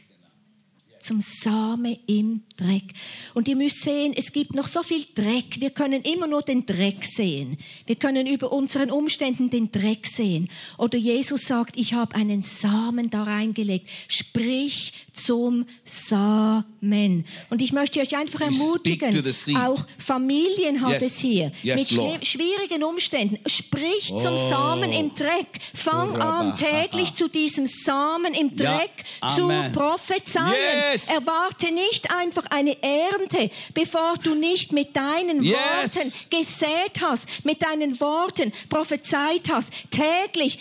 [SPEAKER 1] Zum Same im Dreck. Und ihr müsst sehen, es gibt noch so viel Dreck. Wir können immer nur den Dreck sehen. Wir können über unseren Umständen den Dreck sehen. Oder Jesus sagt, ich habe einen Samen da reingelegt. Sprich zum Samen. Und ich möchte euch einfach ermutigen, auch Familien hat es hier, mit schwierigen Umständen. Sprich zum Samen im Dreck. Fang an, täglich zu diesem Samen im Dreck zu prophezeien. Erwarte nicht einfach eine Ernte, bevor du nicht mit deinen Worten gesät hast, mit deinen Worten prophezeit hast. Täglich,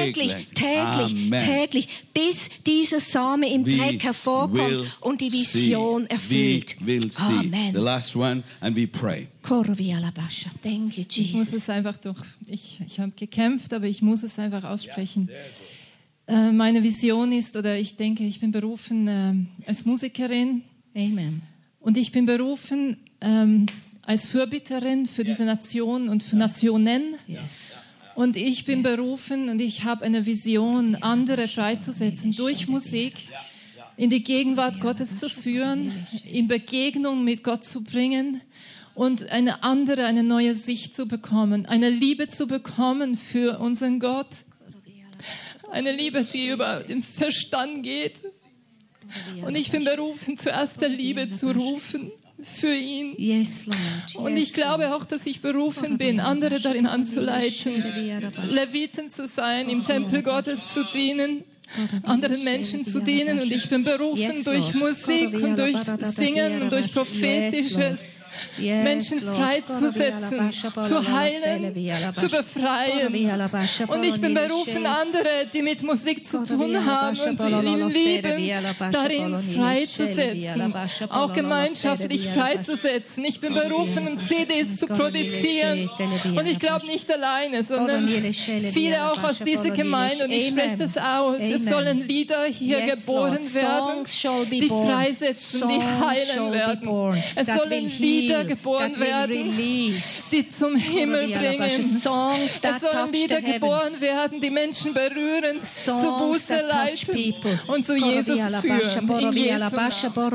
[SPEAKER 1] bis dieser Same im Dreck hervorkommt und die Vision erfüllt. Amen.
[SPEAKER 2] The last one and we pray.
[SPEAKER 1] Thank you, Jesus.
[SPEAKER 18] Ich muss es einfach ich habe gekämpft, aber ich muss es einfach aussprechen. Meine Vision ist, oder ich denke, ich bin berufen als Musikerin.
[SPEAKER 1] Amen.
[SPEAKER 18] Und ich bin berufen als Fürbitterin für diese Nation und für Nationen.
[SPEAKER 1] Yes.
[SPEAKER 18] Und ich bin berufen und ich habe eine Vision, andere freizusetzen, durch Musik in die Gegenwart Gottes zu führen, in Begegnung mit Gott zu bringen und eine neue Sicht zu bekommen, eine Liebe zu bekommen für unseren Gott. Eine Liebe, die über den Verstand geht. Und ich bin berufen, zuerst der Liebe zu rufen für ihn.
[SPEAKER 1] Yes, Lord.
[SPEAKER 18] Und ich glaube auch, dass ich berufen bin, andere darin anzuleiten, Leviten zu sein, im Tempel Gottes zu dienen, anderen Menschen zu dienen. Und ich bin berufen, durch Musik und durch Singen und durch Prophetisches Menschen freizusetzen, zu heilen, zu befreien. Und ich bin berufen, andere, die mit Musik zu tun haben und sie lieben, darin freizusetzen, auch gemeinschaftlich freizusetzen. Ich bin berufen, CDs zu produzieren. Und ich glaube nicht alleine, sondern viele auch aus dieser Gemeinde. Und ich spreche das aus. Es sollen Lieder hier geboren werden, die freisetzen, die heilen werden. Es sollen Lieder geboren
[SPEAKER 1] that will
[SPEAKER 18] werden,
[SPEAKER 1] release.
[SPEAKER 18] die zum Himmel bringen.
[SPEAKER 1] Songs
[SPEAKER 18] Es
[SPEAKER 1] that
[SPEAKER 18] sollen
[SPEAKER 1] touch
[SPEAKER 18] Lieder
[SPEAKER 1] the heaven.
[SPEAKER 18] geboren werden, die Menschen berühren, zu
[SPEAKER 1] Songs
[SPEAKER 18] Buße
[SPEAKER 1] that touch
[SPEAKER 18] leiten
[SPEAKER 1] people.
[SPEAKER 18] und zu Jesus führen. In Jesu Namen.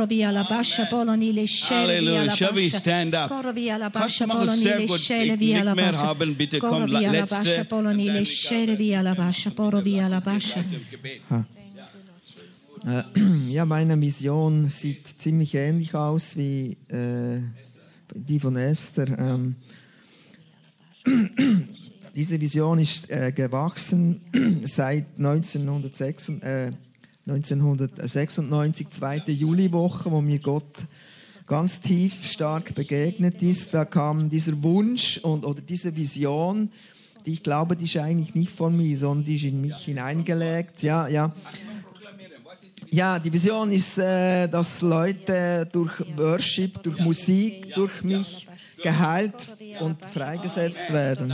[SPEAKER 2] Halleluja. Shall we stand up? Kannst du mal sehr gut nicht mehr haben, bitte komm, letzte.
[SPEAKER 19] Ja, meine Vision sieht ziemlich ähnlich aus wie die von Esther. Diese Vision ist gewachsen seit 1996, 2. Juliwoche, wo mir Gott ganz tief stark begegnet ist. Da kam dieser Wunsch oder diese Vision, die ich glaube, die ist eigentlich nicht von mir, sondern die ist in mich hineingelegt. Ja, die Vision ist, dass Leute durch Worship, durch Musik, durch mich geheilt und freigesetzt werden.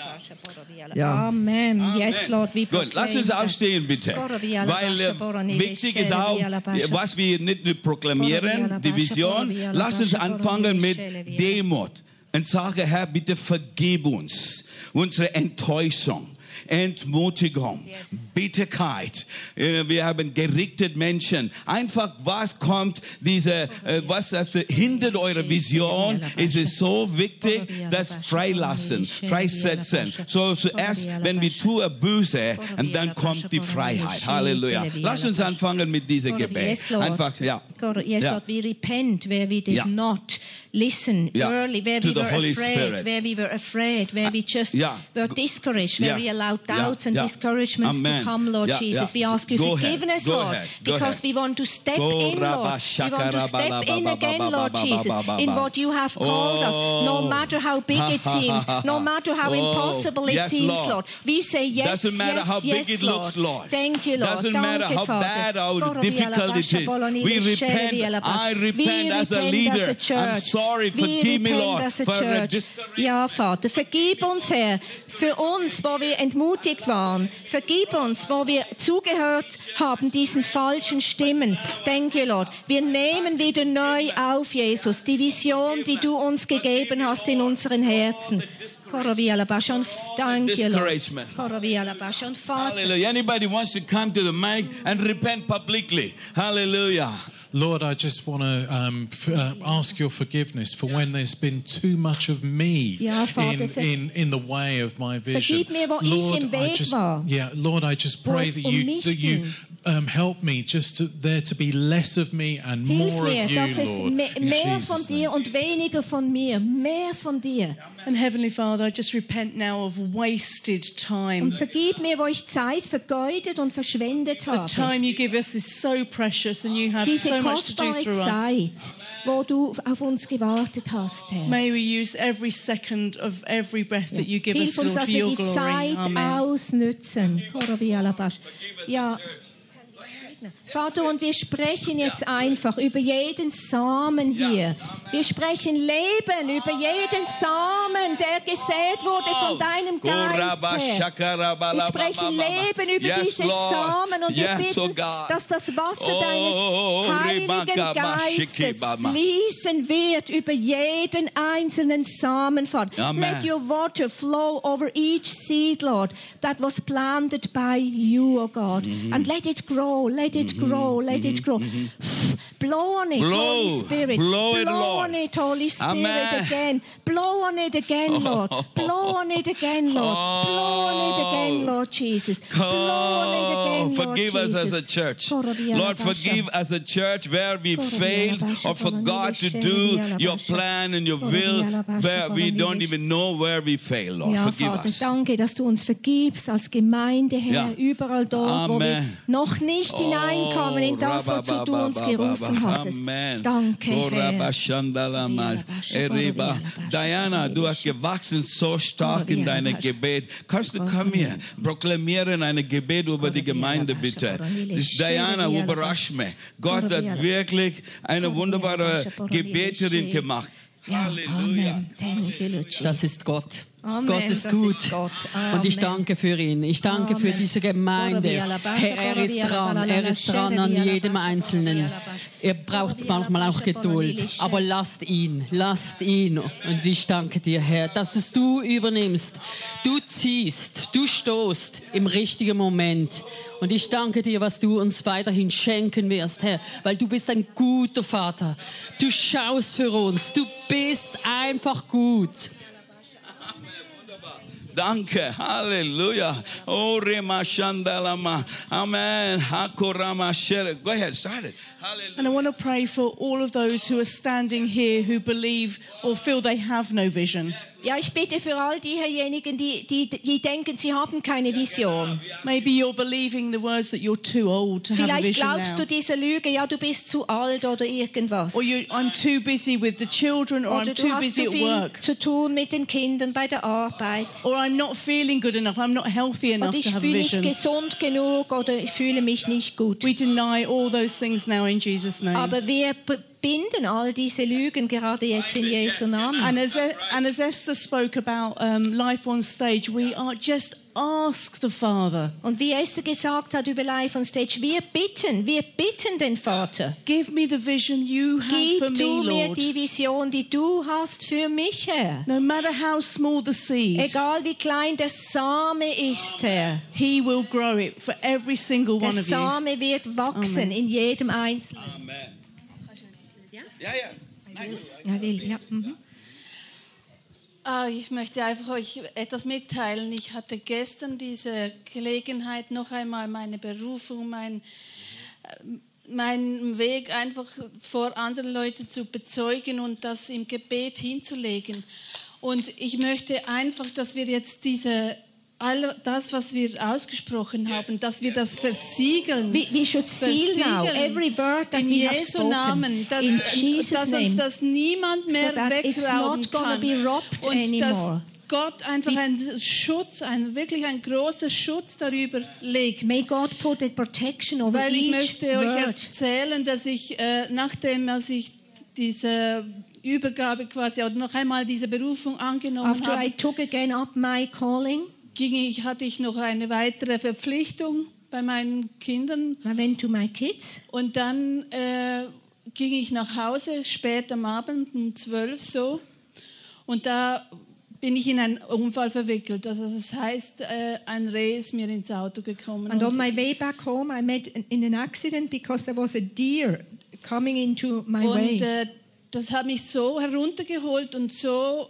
[SPEAKER 19] Ja.
[SPEAKER 1] Amen. Yes, Lord, we
[SPEAKER 2] Gut, lass uns aufstehen, bitte. Weil wichtig ist auch, was wir nicht nur proklamieren, die Vision. Lass uns anfangen mit Demut und sage, Herr, bitte vergib uns unsere Enttäuschung. Entmutigung, Bitterkeit. Wir haben gerichtet Menschen. Einfach, was kommt, was hindert eure Vision, ist es so wichtig, das freilassen, freisetzen. So zuerst, wenn wir tun Böse, und dann kommt die Freiheit. Halleluja. Lass uns anfangen mit diesem Gebet. Einfach, ja.
[SPEAKER 1] Yes, Lord, we repent where we did not listen early, where we were afraid, where we just were discouraged, where we allowed doubts and discouragements to come, Lord Jesus. We ask you forgiveness, Lord, because we want to step in, Lord. We want to step in again, Lord Jesus, in what you have called us, no matter how big it seems, no matter how impossible it seems, Lord. We say yes,
[SPEAKER 2] doesn't matter how big it looks, Lord.
[SPEAKER 1] Thank you, Lord.
[SPEAKER 2] Doesn't matter how bad or difficult it is. We repent. I repent as a leader. I'm sorry. Forgive me, Lord.
[SPEAKER 1] Ja, Vater, vergib uns, Herr, für uns, wo wir entmutigt waren. Vergib uns, wo wir zugehört haben, diesen falschen Stimmen. Danke, Lord. Wir nehmen wieder neu auf, Jesus, die Vision, die du uns gegeben hast in unseren Herzen. Danke, Lord.
[SPEAKER 2] Hallelujah. Anybody wants to come to the mic and repent publicly? Hallelujah.
[SPEAKER 17] Lord, I just want to ask your forgiveness for when there's been too much of me in the way of my vision.
[SPEAKER 1] Vergib mir, wo ich im Weg war.
[SPEAKER 17] Lord, I just pray that you help me there to be less of me and more of you, Lord.
[SPEAKER 1] Mehr von dir und weniger von mir. Mehr von dir.
[SPEAKER 4] And Heavenly Father, I just repent now of wasted time.
[SPEAKER 1] Und vergib mir, wo ich Zeit vergeudet und verschwendet habe.
[SPEAKER 4] The time you give us is so precious and you have
[SPEAKER 1] Diese
[SPEAKER 4] so much to do through
[SPEAKER 1] Zeit,
[SPEAKER 4] us.
[SPEAKER 1] Wo du auf uns gewartet hast, Herr.
[SPEAKER 4] May we use every second of every breath that you give us,
[SPEAKER 1] Hilf uns,
[SPEAKER 4] Lord,
[SPEAKER 1] dass
[SPEAKER 4] for
[SPEAKER 1] wir
[SPEAKER 4] your
[SPEAKER 1] die
[SPEAKER 4] glory.
[SPEAKER 1] Zeit
[SPEAKER 4] Amen.
[SPEAKER 1] ausnützen. Ja. Vater, und wir sprechen jetzt einfach über jeden Samen hier. Wir sprechen Leben über jeden Samen, der gesät wurde von deinem Geist, Herr. Wir sprechen Leben über diese Samen und wir bitten, dass das Wasser deines Heiligen Geistes fließen wird über jeden einzelnen Samen, Vater. Let your water flow over each seed, Lord, that was planted by you, oh God. And let it grow, let it grow, let it grow. Blow on it, Holy Spirit.
[SPEAKER 2] Blow it,
[SPEAKER 1] on it, Holy Spirit,
[SPEAKER 2] Amen.
[SPEAKER 1] again. Blow on it again, Lord. Blow on it again, Lord. Blow on it again, Lord Jesus. Blow on it again, Lord
[SPEAKER 2] Forgive us as a church. Lord, forgive as a church where we failed or forgot to do your plan and your will, where we don't even know where we failed, Lord.
[SPEAKER 1] Ja,
[SPEAKER 2] Forgive
[SPEAKER 1] Vater,
[SPEAKER 2] us.
[SPEAKER 1] danke, dass du uns vergibst als Gemeinde, Herr, überall dort, wo wir noch nicht hineinkommen in das, wozu du uns gerufen hattest. Danke, Herr.
[SPEAKER 2] Diana, du hast gewachsen so stark in deinem Gebet. Kannst du kommen hier, proklamieren ein Gebet über die Gemeinde, bitte. Das Diana, überrascht mich. Gott hat wirklich eine wunderbare Gebeterin gemacht. Halleluja.
[SPEAKER 20] Das ist Gott.
[SPEAKER 1] Amen,
[SPEAKER 20] Gott ist
[SPEAKER 1] das
[SPEAKER 20] gut.
[SPEAKER 1] ist Gott.
[SPEAKER 20] Und ich danke für ihn. Ich danke für diese Gemeinde. Herr, er ist dran an jedem Einzelnen. Er braucht manchmal auch Geduld. Aber lasst ihn. Und ich danke dir, Herr, dass es du übernimmst. Du ziehst, du stoßt im richtigen Moment. Und ich danke dir, was du uns weiterhin schenken wirst, Herr, weil du bist ein guter Vater. Du schaust für uns. Du bist einfach gut.
[SPEAKER 2] Danke, Halleluja. Oh, Rema Shandalama. Amen. Hakorama Shere. Go ahead, start it. Hallelujah.
[SPEAKER 4] And I want to pray for all of those who are standing here who believe or feel they have no vision.
[SPEAKER 1] Ja, ich bitte für all diejenigen, die denken, sie haben keine Vision.
[SPEAKER 4] Maybe you're believing the words that you're too old to have a
[SPEAKER 1] Vielleicht
[SPEAKER 4] vision
[SPEAKER 1] glaubst
[SPEAKER 4] now.
[SPEAKER 1] du diese Lüge, ja, du bist zu alt oder irgendwas.
[SPEAKER 4] Or I'm too busy with the children, or
[SPEAKER 1] Oder
[SPEAKER 4] I'm
[SPEAKER 1] du
[SPEAKER 4] too
[SPEAKER 1] hast
[SPEAKER 4] busy
[SPEAKER 1] zu
[SPEAKER 4] at
[SPEAKER 1] viel
[SPEAKER 4] work.
[SPEAKER 1] zu tun mit den Kindern bei der Arbeit.
[SPEAKER 4] Or I'm not feeling good enough, I'm not healthy enough
[SPEAKER 1] Oder ich
[SPEAKER 4] to have a
[SPEAKER 1] fühle nicht
[SPEAKER 4] vision.
[SPEAKER 1] gesund genug oder ich fühle mich nicht gut.
[SPEAKER 4] We deny all those things now in Jesus' name.
[SPEAKER 1] Aber wir binden all diese Lügen gerade jetzt in Jesu Namen.
[SPEAKER 4] And as Esther spoke about life on stage, we are just ask the Father.
[SPEAKER 1] Und wie Esther gesagt hat über Life on Stage, wir bitten den Vater.
[SPEAKER 4] Give me the vision you have for me,
[SPEAKER 1] Gib du mir
[SPEAKER 4] Lord.
[SPEAKER 1] die Vision, die du hast für mich, Herr.
[SPEAKER 4] No matter how small the seed,
[SPEAKER 1] Egal wie klein der Same ist, Herr.
[SPEAKER 4] He will grow it for every single
[SPEAKER 1] Der
[SPEAKER 4] one of you.
[SPEAKER 1] Same wird wachsen
[SPEAKER 4] Amen.
[SPEAKER 1] in jedem Einzelnen.
[SPEAKER 2] Amen.
[SPEAKER 1] Ja?
[SPEAKER 2] Ja.
[SPEAKER 1] Er will, ja. Mhm.
[SPEAKER 6] Ich möchte einfach euch etwas mitteilen. Ich hatte gestern diese Gelegenheit, noch einmal meine Berufung, meinen Weg einfach vor anderen Leuten zu bezeugen und das im Gebet hinzulegen. Und ich möchte einfach, dass wir jetzt das, was wir ausgesprochen haben, dass wir das versiegeln.
[SPEAKER 1] We should seal now every word that
[SPEAKER 6] in
[SPEAKER 1] we have
[SPEAKER 6] Jesu
[SPEAKER 1] spoken.
[SPEAKER 6] Namen, dass
[SPEAKER 1] In Jesus'
[SPEAKER 6] uns
[SPEAKER 1] name.
[SPEAKER 6] das niemand mehr
[SPEAKER 1] So that it's
[SPEAKER 6] wegrauben
[SPEAKER 1] not gonna
[SPEAKER 6] kann.
[SPEAKER 1] be robbed
[SPEAKER 6] Und dass
[SPEAKER 1] anymore.
[SPEAKER 6] Gott einfach einen Schutz, wirklich ein großer Schutz darüber legt.
[SPEAKER 1] May God put a protection over
[SPEAKER 6] Weil ich
[SPEAKER 1] each
[SPEAKER 6] möchte euch
[SPEAKER 1] word.
[SPEAKER 6] erzählen, dass ich, nachdem als ich diese Übergabe quasi, oder noch einmal diese Berufung angenommen
[SPEAKER 1] After I
[SPEAKER 6] habe,
[SPEAKER 1] took again up my calling,
[SPEAKER 6] hatte ich noch eine weitere Verpflichtung bei meinen Kindern.
[SPEAKER 1] I went to my kids.
[SPEAKER 6] Und dann ging ich nach Hause, spät am Abend, um 12 so. Und da bin ich in einen Unfall verwickelt. Also das heißt, ein Reh ist mir ins Auto gekommen.
[SPEAKER 1] And on my way back home, I met in an accident because there was a deer coming into my way.
[SPEAKER 6] Und das hat mich so heruntergeholt und so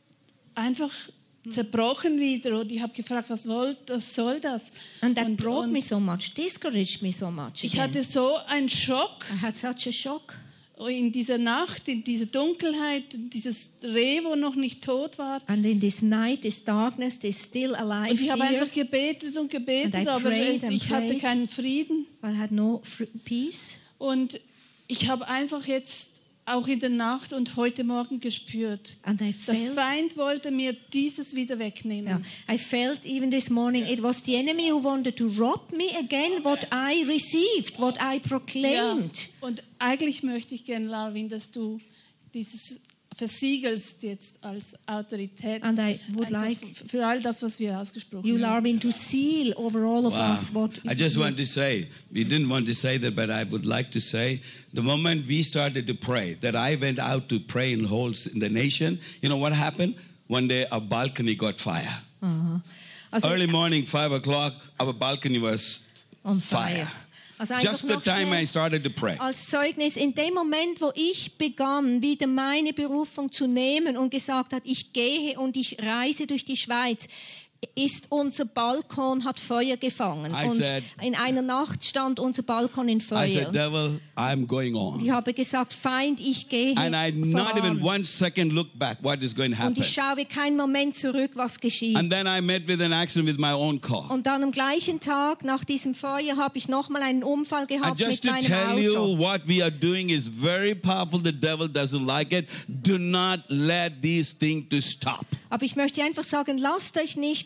[SPEAKER 6] einfach zerbrochen wieder. Und ich habe gefragt, was soll das?
[SPEAKER 1] And that brought me so much, discouraged me so much.
[SPEAKER 6] Ich hatte so einen Schock.
[SPEAKER 1] I had such a shock.
[SPEAKER 6] In dieser Nacht, in dieser Dunkelheit, dieses Reh, wo noch nicht tot war.
[SPEAKER 1] And in this night, this darkness, this still alive
[SPEAKER 6] Und ich habe
[SPEAKER 1] deer.
[SPEAKER 6] einfach gebetet und gebetet,
[SPEAKER 1] And I
[SPEAKER 6] aber
[SPEAKER 1] prayed and
[SPEAKER 6] ich hatte
[SPEAKER 1] prayed.
[SPEAKER 6] keinen Frieden.
[SPEAKER 1] I had no peace.
[SPEAKER 6] Und ich habe einfach jetzt auch in der Nacht und heute Morgen gespürt,
[SPEAKER 1] And I
[SPEAKER 6] der
[SPEAKER 1] felt,
[SPEAKER 6] Feind wollte mir dieses wieder wegnehmen.
[SPEAKER 1] yeah, I felt even this morning it was the enemy who wanted to rob me again what I received, what I proclaimed.
[SPEAKER 6] Ja. Und eigentlich möchte ich gerne, Larwin, dass du dieses versiegelst jetzt als Autorität.
[SPEAKER 1] And I would like
[SPEAKER 6] für all das, was wir ausgesprochen
[SPEAKER 1] you,
[SPEAKER 6] haben.
[SPEAKER 1] Larwin, to seal over all of us what
[SPEAKER 2] I just want to say, we didn't want to say that, but I would like to say, the moment we started to pray, that I went out to pray in holes in the nation, you know what happened? One day our balcony got fire.
[SPEAKER 1] Also,
[SPEAKER 2] Early morning, 5 o'clock, our balcony was
[SPEAKER 1] on fire. Also einfach
[SPEAKER 2] Just the
[SPEAKER 1] noch
[SPEAKER 2] time
[SPEAKER 1] schnell
[SPEAKER 2] I started to pray.
[SPEAKER 1] als Zeugnis, in dem Moment, wo ich begann, wieder meine Berufung zu nehmen und gesagt hat, ich gehe und ich reise durch die Schweiz, ist unser Balkon, hat Feuer gefangen.
[SPEAKER 2] I
[SPEAKER 1] Und
[SPEAKER 2] said-
[SPEAKER 1] in einer Nacht stand unser Balkon in Feuer.
[SPEAKER 2] I said,
[SPEAKER 1] Und
[SPEAKER 2] devil, I'm going on.
[SPEAKER 1] ich habe gesagt, Feind, ich gehe
[SPEAKER 2] And I not even
[SPEAKER 1] voran.
[SPEAKER 2] 1 second look back what is going to
[SPEAKER 1] Und
[SPEAKER 2] happen.
[SPEAKER 1] ich schaue keinen Moment zurück, was geschieht.
[SPEAKER 2] And then I met with an accident with my own car.
[SPEAKER 1] Und dann am gleichen Tag, nach diesem Feuer, habe ich nochmal einen Unfall
[SPEAKER 2] And
[SPEAKER 1] gehabt
[SPEAKER 2] just
[SPEAKER 1] mit
[SPEAKER 2] to
[SPEAKER 1] meinem
[SPEAKER 2] tell you
[SPEAKER 1] Auto.
[SPEAKER 2] what we are doing is very powerful. The devil doesn't like it. Do not let these things to stop.
[SPEAKER 1] Aber ich möchte einfach sagen, lasst euch nicht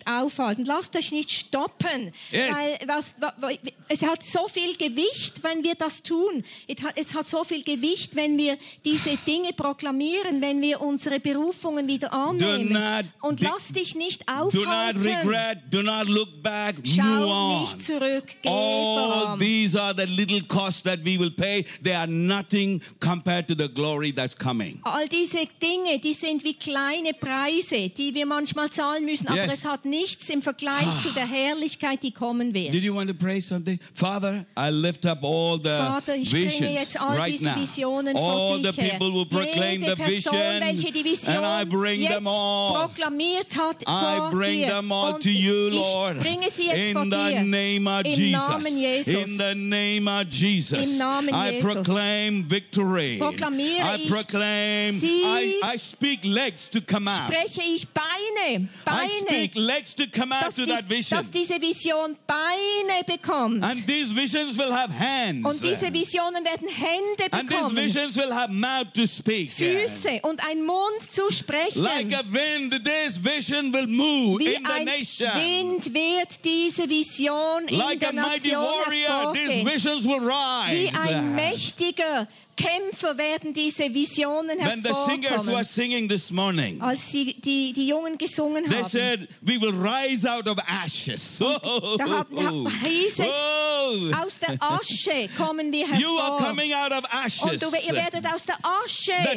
[SPEAKER 1] nicht aufhalten, lasst euch nicht stoppen, weil es hat so viel Gewicht, wenn wir das tun. Es hat so viel Gewicht, wenn wir diese Dinge proklamieren, wenn wir unsere Berufungen wieder annehmen. Und lass dich nicht aufhalten.
[SPEAKER 2] Do not regret, do not look back,
[SPEAKER 1] Schau
[SPEAKER 2] move on.
[SPEAKER 1] nicht zurück, geh
[SPEAKER 2] All
[SPEAKER 1] voran.
[SPEAKER 2] these are the little costs that we will pay. They are nothing compared to the glory that's coming.
[SPEAKER 1] All diese Dinge, die sind wie kleine Preise, die wir manchmal zahlen müssen, aber es hat nichts im Vergleich zu der Herrlichkeit, die kommen wird.
[SPEAKER 2] Did you want to pray something? Father, I lift up all the
[SPEAKER 1] Vater, ich bringe
[SPEAKER 2] visions
[SPEAKER 1] jetzt all
[SPEAKER 2] right
[SPEAKER 1] diese
[SPEAKER 2] now.
[SPEAKER 1] Visionen
[SPEAKER 2] All
[SPEAKER 1] vor
[SPEAKER 2] the
[SPEAKER 1] dich her.
[SPEAKER 2] people will proclaim
[SPEAKER 1] Jede
[SPEAKER 2] the
[SPEAKER 1] Person,
[SPEAKER 2] vision,
[SPEAKER 1] welche die Vision
[SPEAKER 2] and I bring
[SPEAKER 1] jetzt
[SPEAKER 2] them all.
[SPEAKER 1] proklamiert hat
[SPEAKER 2] I
[SPEAKER 1] vor
[SPEAKER 2] bring
[SPEAKER 1] dir.
[SPEAKER 2] them all
[SPEAKER 1] Und
[SPEAKER 2] to you,
[SPEAKER 1] ich
[SPEAKER 2] Lord.
[SPEAKER 1] bringe sie jetzt vor
[SPEAKER 2] In the
[SPEAKER 1] dir.
[SPEAKER 2] name of
[SPEAKER 1] Im Namen Jesus.
[SPEAKER 2] In the name of Jesus.
[SPEAKER 1] Im Namen
[SPEAKER 2] I
[SPEAKER 1] Jesus.
[SPEAKER 2] proclaim victory.
[SPEAKER 1] Proklamiere
[SPEAKER 2] I proclaim. I speak legs to come out.
[SPEAKER 1] Spreche ich Beine,
[SPEAKER 2] I speak legs to come out
[SPEAKER 1] dass,
[SPEAKER 2] to that vision.
[SPEAKER 1] dass diese Vision Beine bekommt.
[SPEAKER 2] And these visions will have hands.
[SPEAKER 1] Und diese Visionen werden Hände
[SPEAKER 2] And these
[SPEAKER 1] bekommen.
[SPEAKER 2] visions will have mouth to speak.
[SPEAKER 1] Füße und ein Mund zu sprechen.
[SPEAKER 2] Like a wind, this vision will move
[SPEAKER 1] Wie
[SPEAKER 2] in the
[SPEAKER 1] ein
[SPEAKER 2] nation.
[SPEAKER 1] Wind wird diese Vision in
[SPEAKER 2] Like
[SPEAKER 1] der
[SPEAKER 2] a mighty
[SPEAKER 1] Nation
[SPEAKER 2] warrior, these
[SPEAKER 1] hervorgehen.
[SPEAKER 2] visions will rise.
[SPEAKER 1] Wie ein mächtiger Kämpfer werden diese Visionen
[SPEAKER 2] When the singers were
[SPEAKER 1] hervorkommen.
[SPEAKER 2] singing this morning,
[SPEAKER 1] Als die Jungen gesungen
[SPEAKER 2] they
[SPEAKER 1] haben,
[SPEAKER 2] said, we will rise out of ashes.
[SPEAKER 1] hieß es, aus der Asche kommen wir hervor.
[SPEAKER 2] You are coming out of ashes.
[SPEAKER 1] Und ihr werdet aus der Asche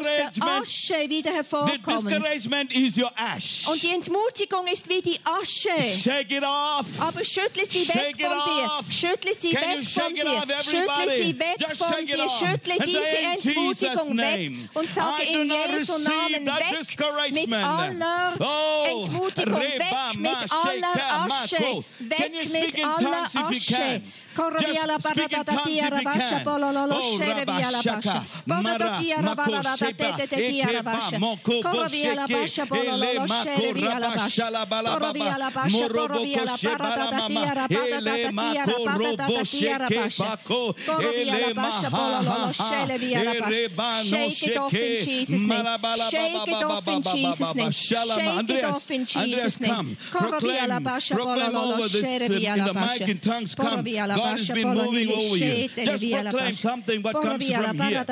[SPEAKER 1] wieder
[SPEAKER 2] The
[SPEAKER 1] hervorkommen.
[SPEAKER 2] discouragement is your ash.
[SPEAKER 1] Und die Entmutigung ist wie die Asche.
[SPEAKER 2] Shake it off.
[SPEAKER 1] Aber schüttle sie weg
[SPEAKER 2] Shake it
[SPEAKER 1] von dir.
[SPEAKER 2] off.
[SPEAKER 1] Schüttle sie
[SPEAKER 2] Can
[SPEAKER 1] weg
[SPEAKER 2] you
[SPEAKER 1] von
[SPEAKER 2] shake it
[SPEAKER 1] dir.
[SPEAKER 2] off,
[SPEAKER 1] Schüttle
[SPEAKER 2] everybody?
[SPEAKER 1] sie weg
[SPEAKER 2] Just
[SPEAKER 1] von
[SPEAKER 2] shake it
[SPEAKER 1] dir.
[SPEAKER 2] off.
[SPEAKER 1] Schüttle
[SPEAKER 2] And
[SPEAKER 1] diese
[SPEAKER 2] say, in
[SPEAKER 1] Entmutigung
[SPEAKER 2] Jesus'
[SPEAKER 1] weg
[SPEAKER 2] name,
[SPEAKER 1] und sage
[SPEAKER 2] I do
[SPEAKER 1] in
[SPEAKER 2] not
[SPEAKER 1] Jesu
[SPEAKER 2] receive
[SPEAKER 1] Namen
[SPEAKER 2] that
[SPEAKER 1] weg
[SPEAKER 2] discouragement.
[SPEAKER 1] mit aller
[SPEAKER 2] Oh,
[SPEAKER 1] Entmutigung,
[SPEAKER 2] Reba,
[SPEAKER 1] weg mit aller Asche,
[SPEAKER 2] Can you
[SPEAKER 1] weg
[SPEAKER 2] speak
[SPEAKER 1] mit
[SPEAKER 2] in
[SPEAKER 1] aller
[SPEAKER 2] tongues if you
[SPEAKER 1] Asche.
[SPEAKER 2] can? Just speak in tongues if you can. Oh, Rabashaka, Mara, Mako, Sheba, Ekeba, Moko, Bosheke, Ele, Mako, Rabashala, Balababa, Moroboko, Shebalamama, Ele, Mako, Robosheke, Bako, Ele, Maha,
[SPEAKER 1] Shake it off in Jesus' name. Shake it off in Jesus' name. Shake it off in Jesus' name.
[SPEAKER 2] Proclaim over this in the mic in tongues. Come. God has been moving over you. Just proclaim something what comes from here.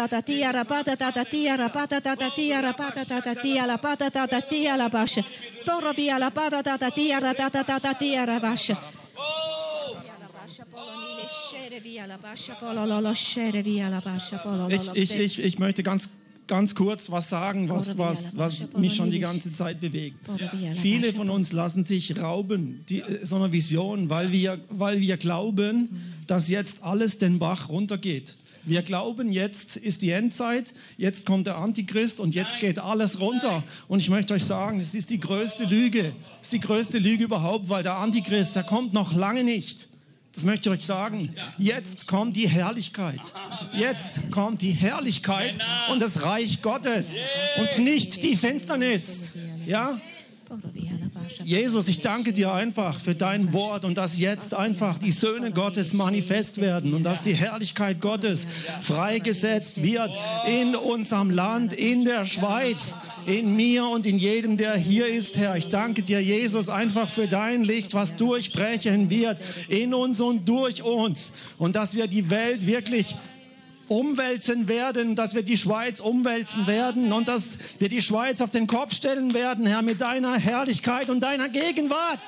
[SPEAKER 21] Ich möchte ganz kurz was sagen, was mich schon die ganze Zeit bewegt. Viele von uns lassen sich rauben, so einer Vision, weil wir glauben, dass jetzt alles den Bach runtergeht. Wir glauben, jetzt ist die Endzeit, jetzt kommt der Antichrist und jetzt geht alles runter. Und ich möchte euch sagen, es ist die größte Lüge. Es ist die größte Lüge überhaupt, weil der Antichrist, der kommt noch lange nicht. Das möchte ich euch sagen. Jetzt kommt die Herrlichkeit. Jetzt kommt die Herrlichkeit und das Reich Gottes und nicht die Finsternis. Ja? Jesus, ich danke dir einfach für dein Wort und dass jetzt einfach die Söhne Gottes manifest werden und dass die Herrlichkeit Gottes freigesetzt wird in unserem Land, in der Schweiz, in mir und in jedem, der hier ist, Herr. Ich danke dir, Jesus, einfach für dein Licht, was durchbrechen wird in uns und durch uns und dass wir die Welt wirklich umwälzen werden, dass wir die Schweiz umwälzen werden und dass wir die Schweiz auf den Kopf stellen werden, Herr, mit deiner Herrlichkeit und deiner Gegenwart.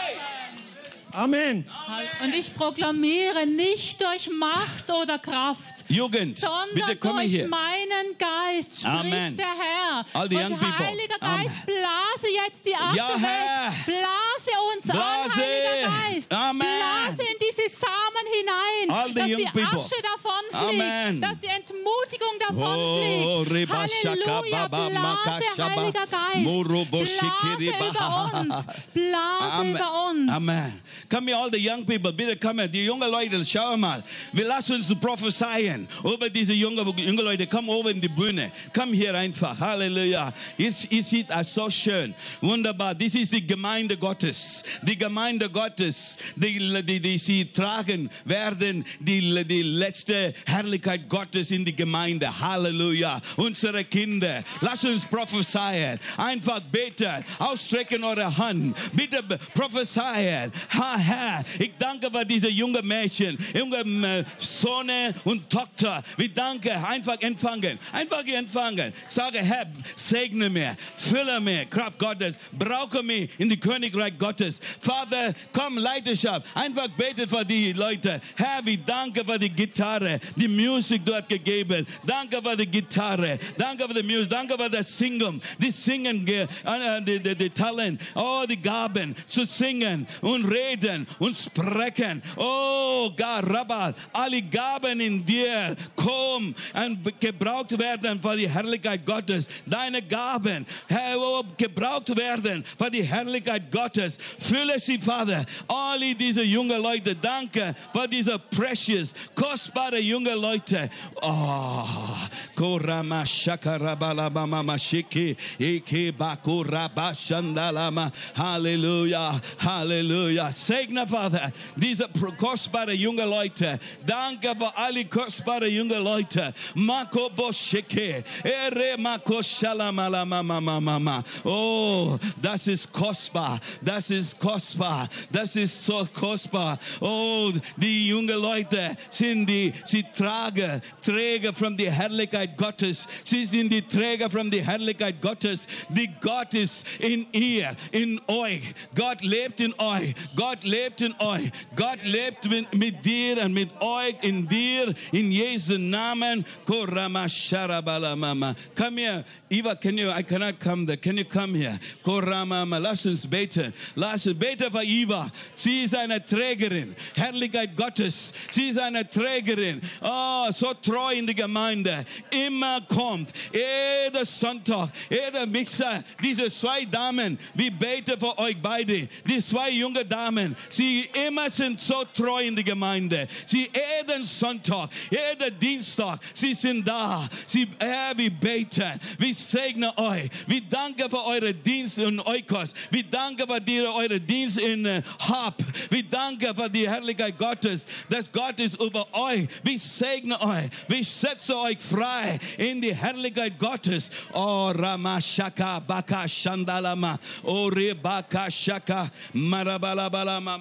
[SPEAKER 21] Amen.
[SPEAKER 22] Und ich proklamiere nicht durch Macht oder Kraft,
[SPEAKER 2] Jugend,
[SPEAKER 22] sondern durch meinen Geist, spricht
[SPEAKER 2] Amen.
[SPEAKER 22] der Herr.
[SPEAKER 2] All the young
[SPEAKER 22] Und
[SPEAKER 2] people.
[SPEAKER 22] Heiliger Geist, blase jetzt die Asche
[SPEAKER 2] Ja, Herr.
[SPEAKER 22] weg. Blase uns an,
[SPEAKER 2] Blase.
[SPEAKER 22] Heiliger Geist.
[SPEAKER 2] Amen.
[SPEAKER 22] Blase in diese Samen hinein,
[SPEAKER 2] All the
[SPEAKER 22] dass
[SPEAKER 2] young
[SPEAKER 22] die
[SPEAKER 2] people.
[SPEAKER 22] Asche davonfliegt,
[SPEAKER 2] Amen.
[SPEAKER 22] dass die Entmutigung davonfliegt.
[SPEAKER 2] Reba, Shaka,
[SPEAKER 22] Halleluja,
[SPEAKER 2] Baba, Maka,
[SPEAKER 22] blase,
[SPEAKER 2] Shaba,
[SPEAKER 22] Heiliger Geist.
[SPEAKER 2] Morobo,
[SPEAKER 22] Blase
[SPEAKER 2] Shikiri,
[SPEAKER 22] über
[SPEAKER 2] Baha.
[SPEAKER 22] uns. Blase
[SPEAKER 2] Amen.
[SPEAKER 22] über uns.
[SPEAKER 2] Amen. Come here, all the young people, bitte come. Die junge Leute, schau mal. Wir lassen uns prophezeien über diese junge Leute. Komm oben in die Bühne. Komm hier einfach. Halleluja. Ihr seht das so schön. Wunderbar. Das ist die Gemeinde Gottes. Gottes, die Gemeinde Gottes, die sie tragen werden, die letzte Herrlichkeit Gottes in die Gemeinde. Halleluja. Unsere Kinder, lasst uns prophezeien. Einfach beten, ausstrecken eure Hand. Bitte prophezeien. Herr, ich danke für diese jungen Mädchen, junge Sohn und Tochter. Wir danken, einfach empfangen. Einfach empfangen. Sage, Herr, segne mir, fülle mir, Kraft Gottes, brauche mich in die Königreich Gottes. Vater, komm, Leiterschaft. Einfach betet für die Leute. Herr, wir danken für die Gitarre, die Musik dort gegeben. Danke für die Gitarre. Danke für die Musik. Danke für das Singen. Die Singen, die Talent. Oh, die Gaben zu singen und reden und sprechen. Oh, Garabal, alle Gaben in dir, komm und gebraucht werden für die Herrlichkeit Gottes. Deine Gaben, Herr, gebraucht werden für die Herrlichkeit Gottes. Fülle sie, Vater. Alle diese jungen Leute, danke für diese precious, kostbare junge Leute. Oh, Korama Shakarabalama Mashiki, Eke Bakuraba Shandalama. Halleluja, Halleluja. Segne, Vater, diese kostbare junge Leute. Danke für alle kostbare junge Leute. Mako Boshike, Ere Mako Shalamalama. Oh, das ist kostbar. Das ist kostbar. Das ist so kostbar. Oh, die jungen Leute sind sie Träger von der Herrlichkeit Gottes. Sie sind die Träger von der Herrlichkeit Gottes. Die Gott ist in ihr, in euch. Gott lebt in euch. Gott lebt in euch. Gott lebt mit dir und mit euch in dir. In Jesu Namen. Korama Sharabalamama. Come here. Eva, I cannot come there. Can you come here? Korama, lass uns beten. Lass uns beten für Eva. Sie ist eine Trägerin. Herrlichkeit Gottes. Sie ist eine Trägerin. Oh, so treu in die Gemeinde. Immer kommt. Jeder Sonntag, jeder Mixer. Diese zwei Damen, wir beten für euch beide. Die zwei junge Damen. Sie immer sind so treu in die Gemeinde. Sie jeden Sonntag, jeder Dienstag. Sie sind da. Wir beten. Wir segnen euch. Wir danken für eure Dienst in Oikos. Wir danken für eure Dienst in Hub. Wir danken für die Herrlichkeit Gottes, dass Gott ist über euch. Wir segnen euch. Wir setzen euch frei in die Herrlichkeit Gottes. Oh, Ramashaka Baka Shandalama. Oh, Rebaka Shaka Marabalabalama.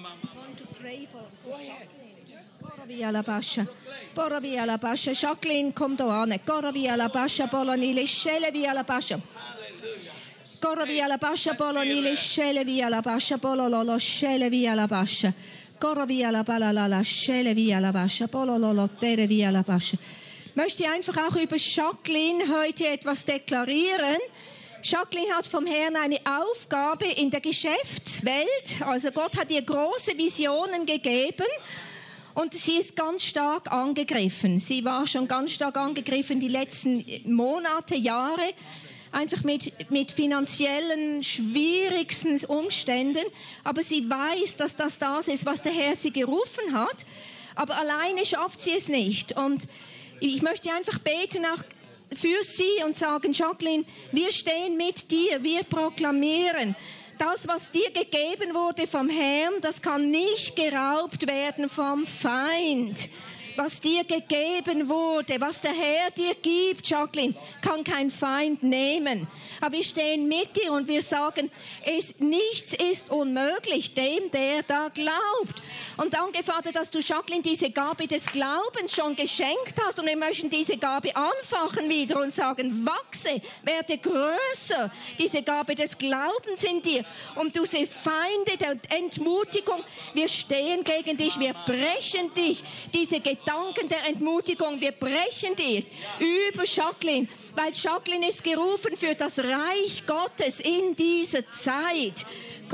[SPEAKER 1] Boravia la Basha, Jacqueline, komm da an. Goravia la Basha, Bolonile, Schelle via la Basha. Goravia la Basha, Bolonile, Schelle via la Basha, Bolololo, Schelle via la Basha. Goravia la Balala, Schelle via la Basha, Bolololo, Tere via la Basha. Möchte einfach auch über Jacqueline heute etwas deklarieren. Jacqueline hat vom Herrn eine Aufgabe in der Geschäftswelt. Also Gott hat ihr große Visionen gegeben. Und sie ist ganz stark angegriffen. Sie war schon ganz stark angegriffen die letzten Monate, Jahre. Einfach mit finanziellen, schwierigsten Umständen. Aber sie weiß, dass das ist, was der Herr sie gerufen hat. Aber alleine schafft sie es nicht. Und ich möchte einfach beten auch für sie und sagen, Jacqueline, wir stehen mit dir, wir proklamieren. Das, was dir gegeben wurde vom Herrn, das kann nicht geraubt werden vom Feind. Was dir gegeben wurde, was der Herr dir gibt, Jacqueline, kann kein Feind nehmen. Aber wir stehen mit dir und wir sagen, nichts ist unmöglich dem, der da glaubt. Und danke, Vater, dass du Jacqueline diese Gabe des Glaubens schon geschenkt hast. Und wir möchten diese Gabe anfachen wieder und sagen, wachse, werde größer. Diese Gabe des Glaubens in dir. Und diese Feinde der Entmutigung, wir stehen gegen dich, wir brechen dich, diese Gedanken der Entmutigung, wir brechen dich über Jacqueline, weil Jacqueline ist gerufen für das Reich Gottes in dieser Zeit.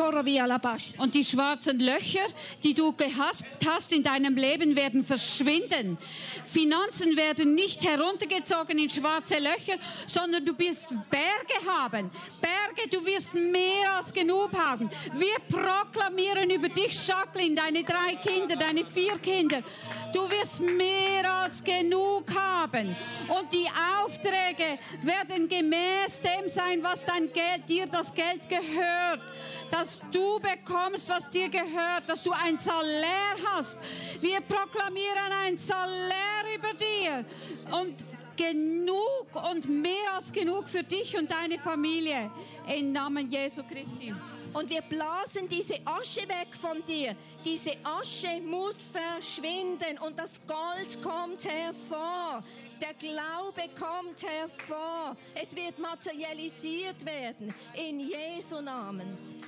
[SPEAKER 3] Und die schwarzen Löcher, die du gehabt hast in deinem Leben, werden verschwinden. Finanzen werden nicht heruntergezogen in schwarze Löcher, sondern du wirst Berge haben. Berge, du wirst mehr als genug haben. Wir proklamieren über dich, Jacqueline, deine 3 Kinder, deine 4 Kinder. Du wirst wirst mehr als genug haben. Und die Aufträge werden gemäß dem sein, was dir das Geld gehört. Dass du bekommst, was dir gehört, dass du ein Salär hast. Wir proklamieren ein Salär über dir. Und genug und mehr als genug für dich und deine Familie. Im Namen Jesu Christi.
[SPEAKER 1] Und wir blasen diese Asche weg von dir. Diese Asche muss verschwinden und das Gold kommt hervor. Der Glaube kommt hervor. Es wird materialisiert werden. In Jesu Namen.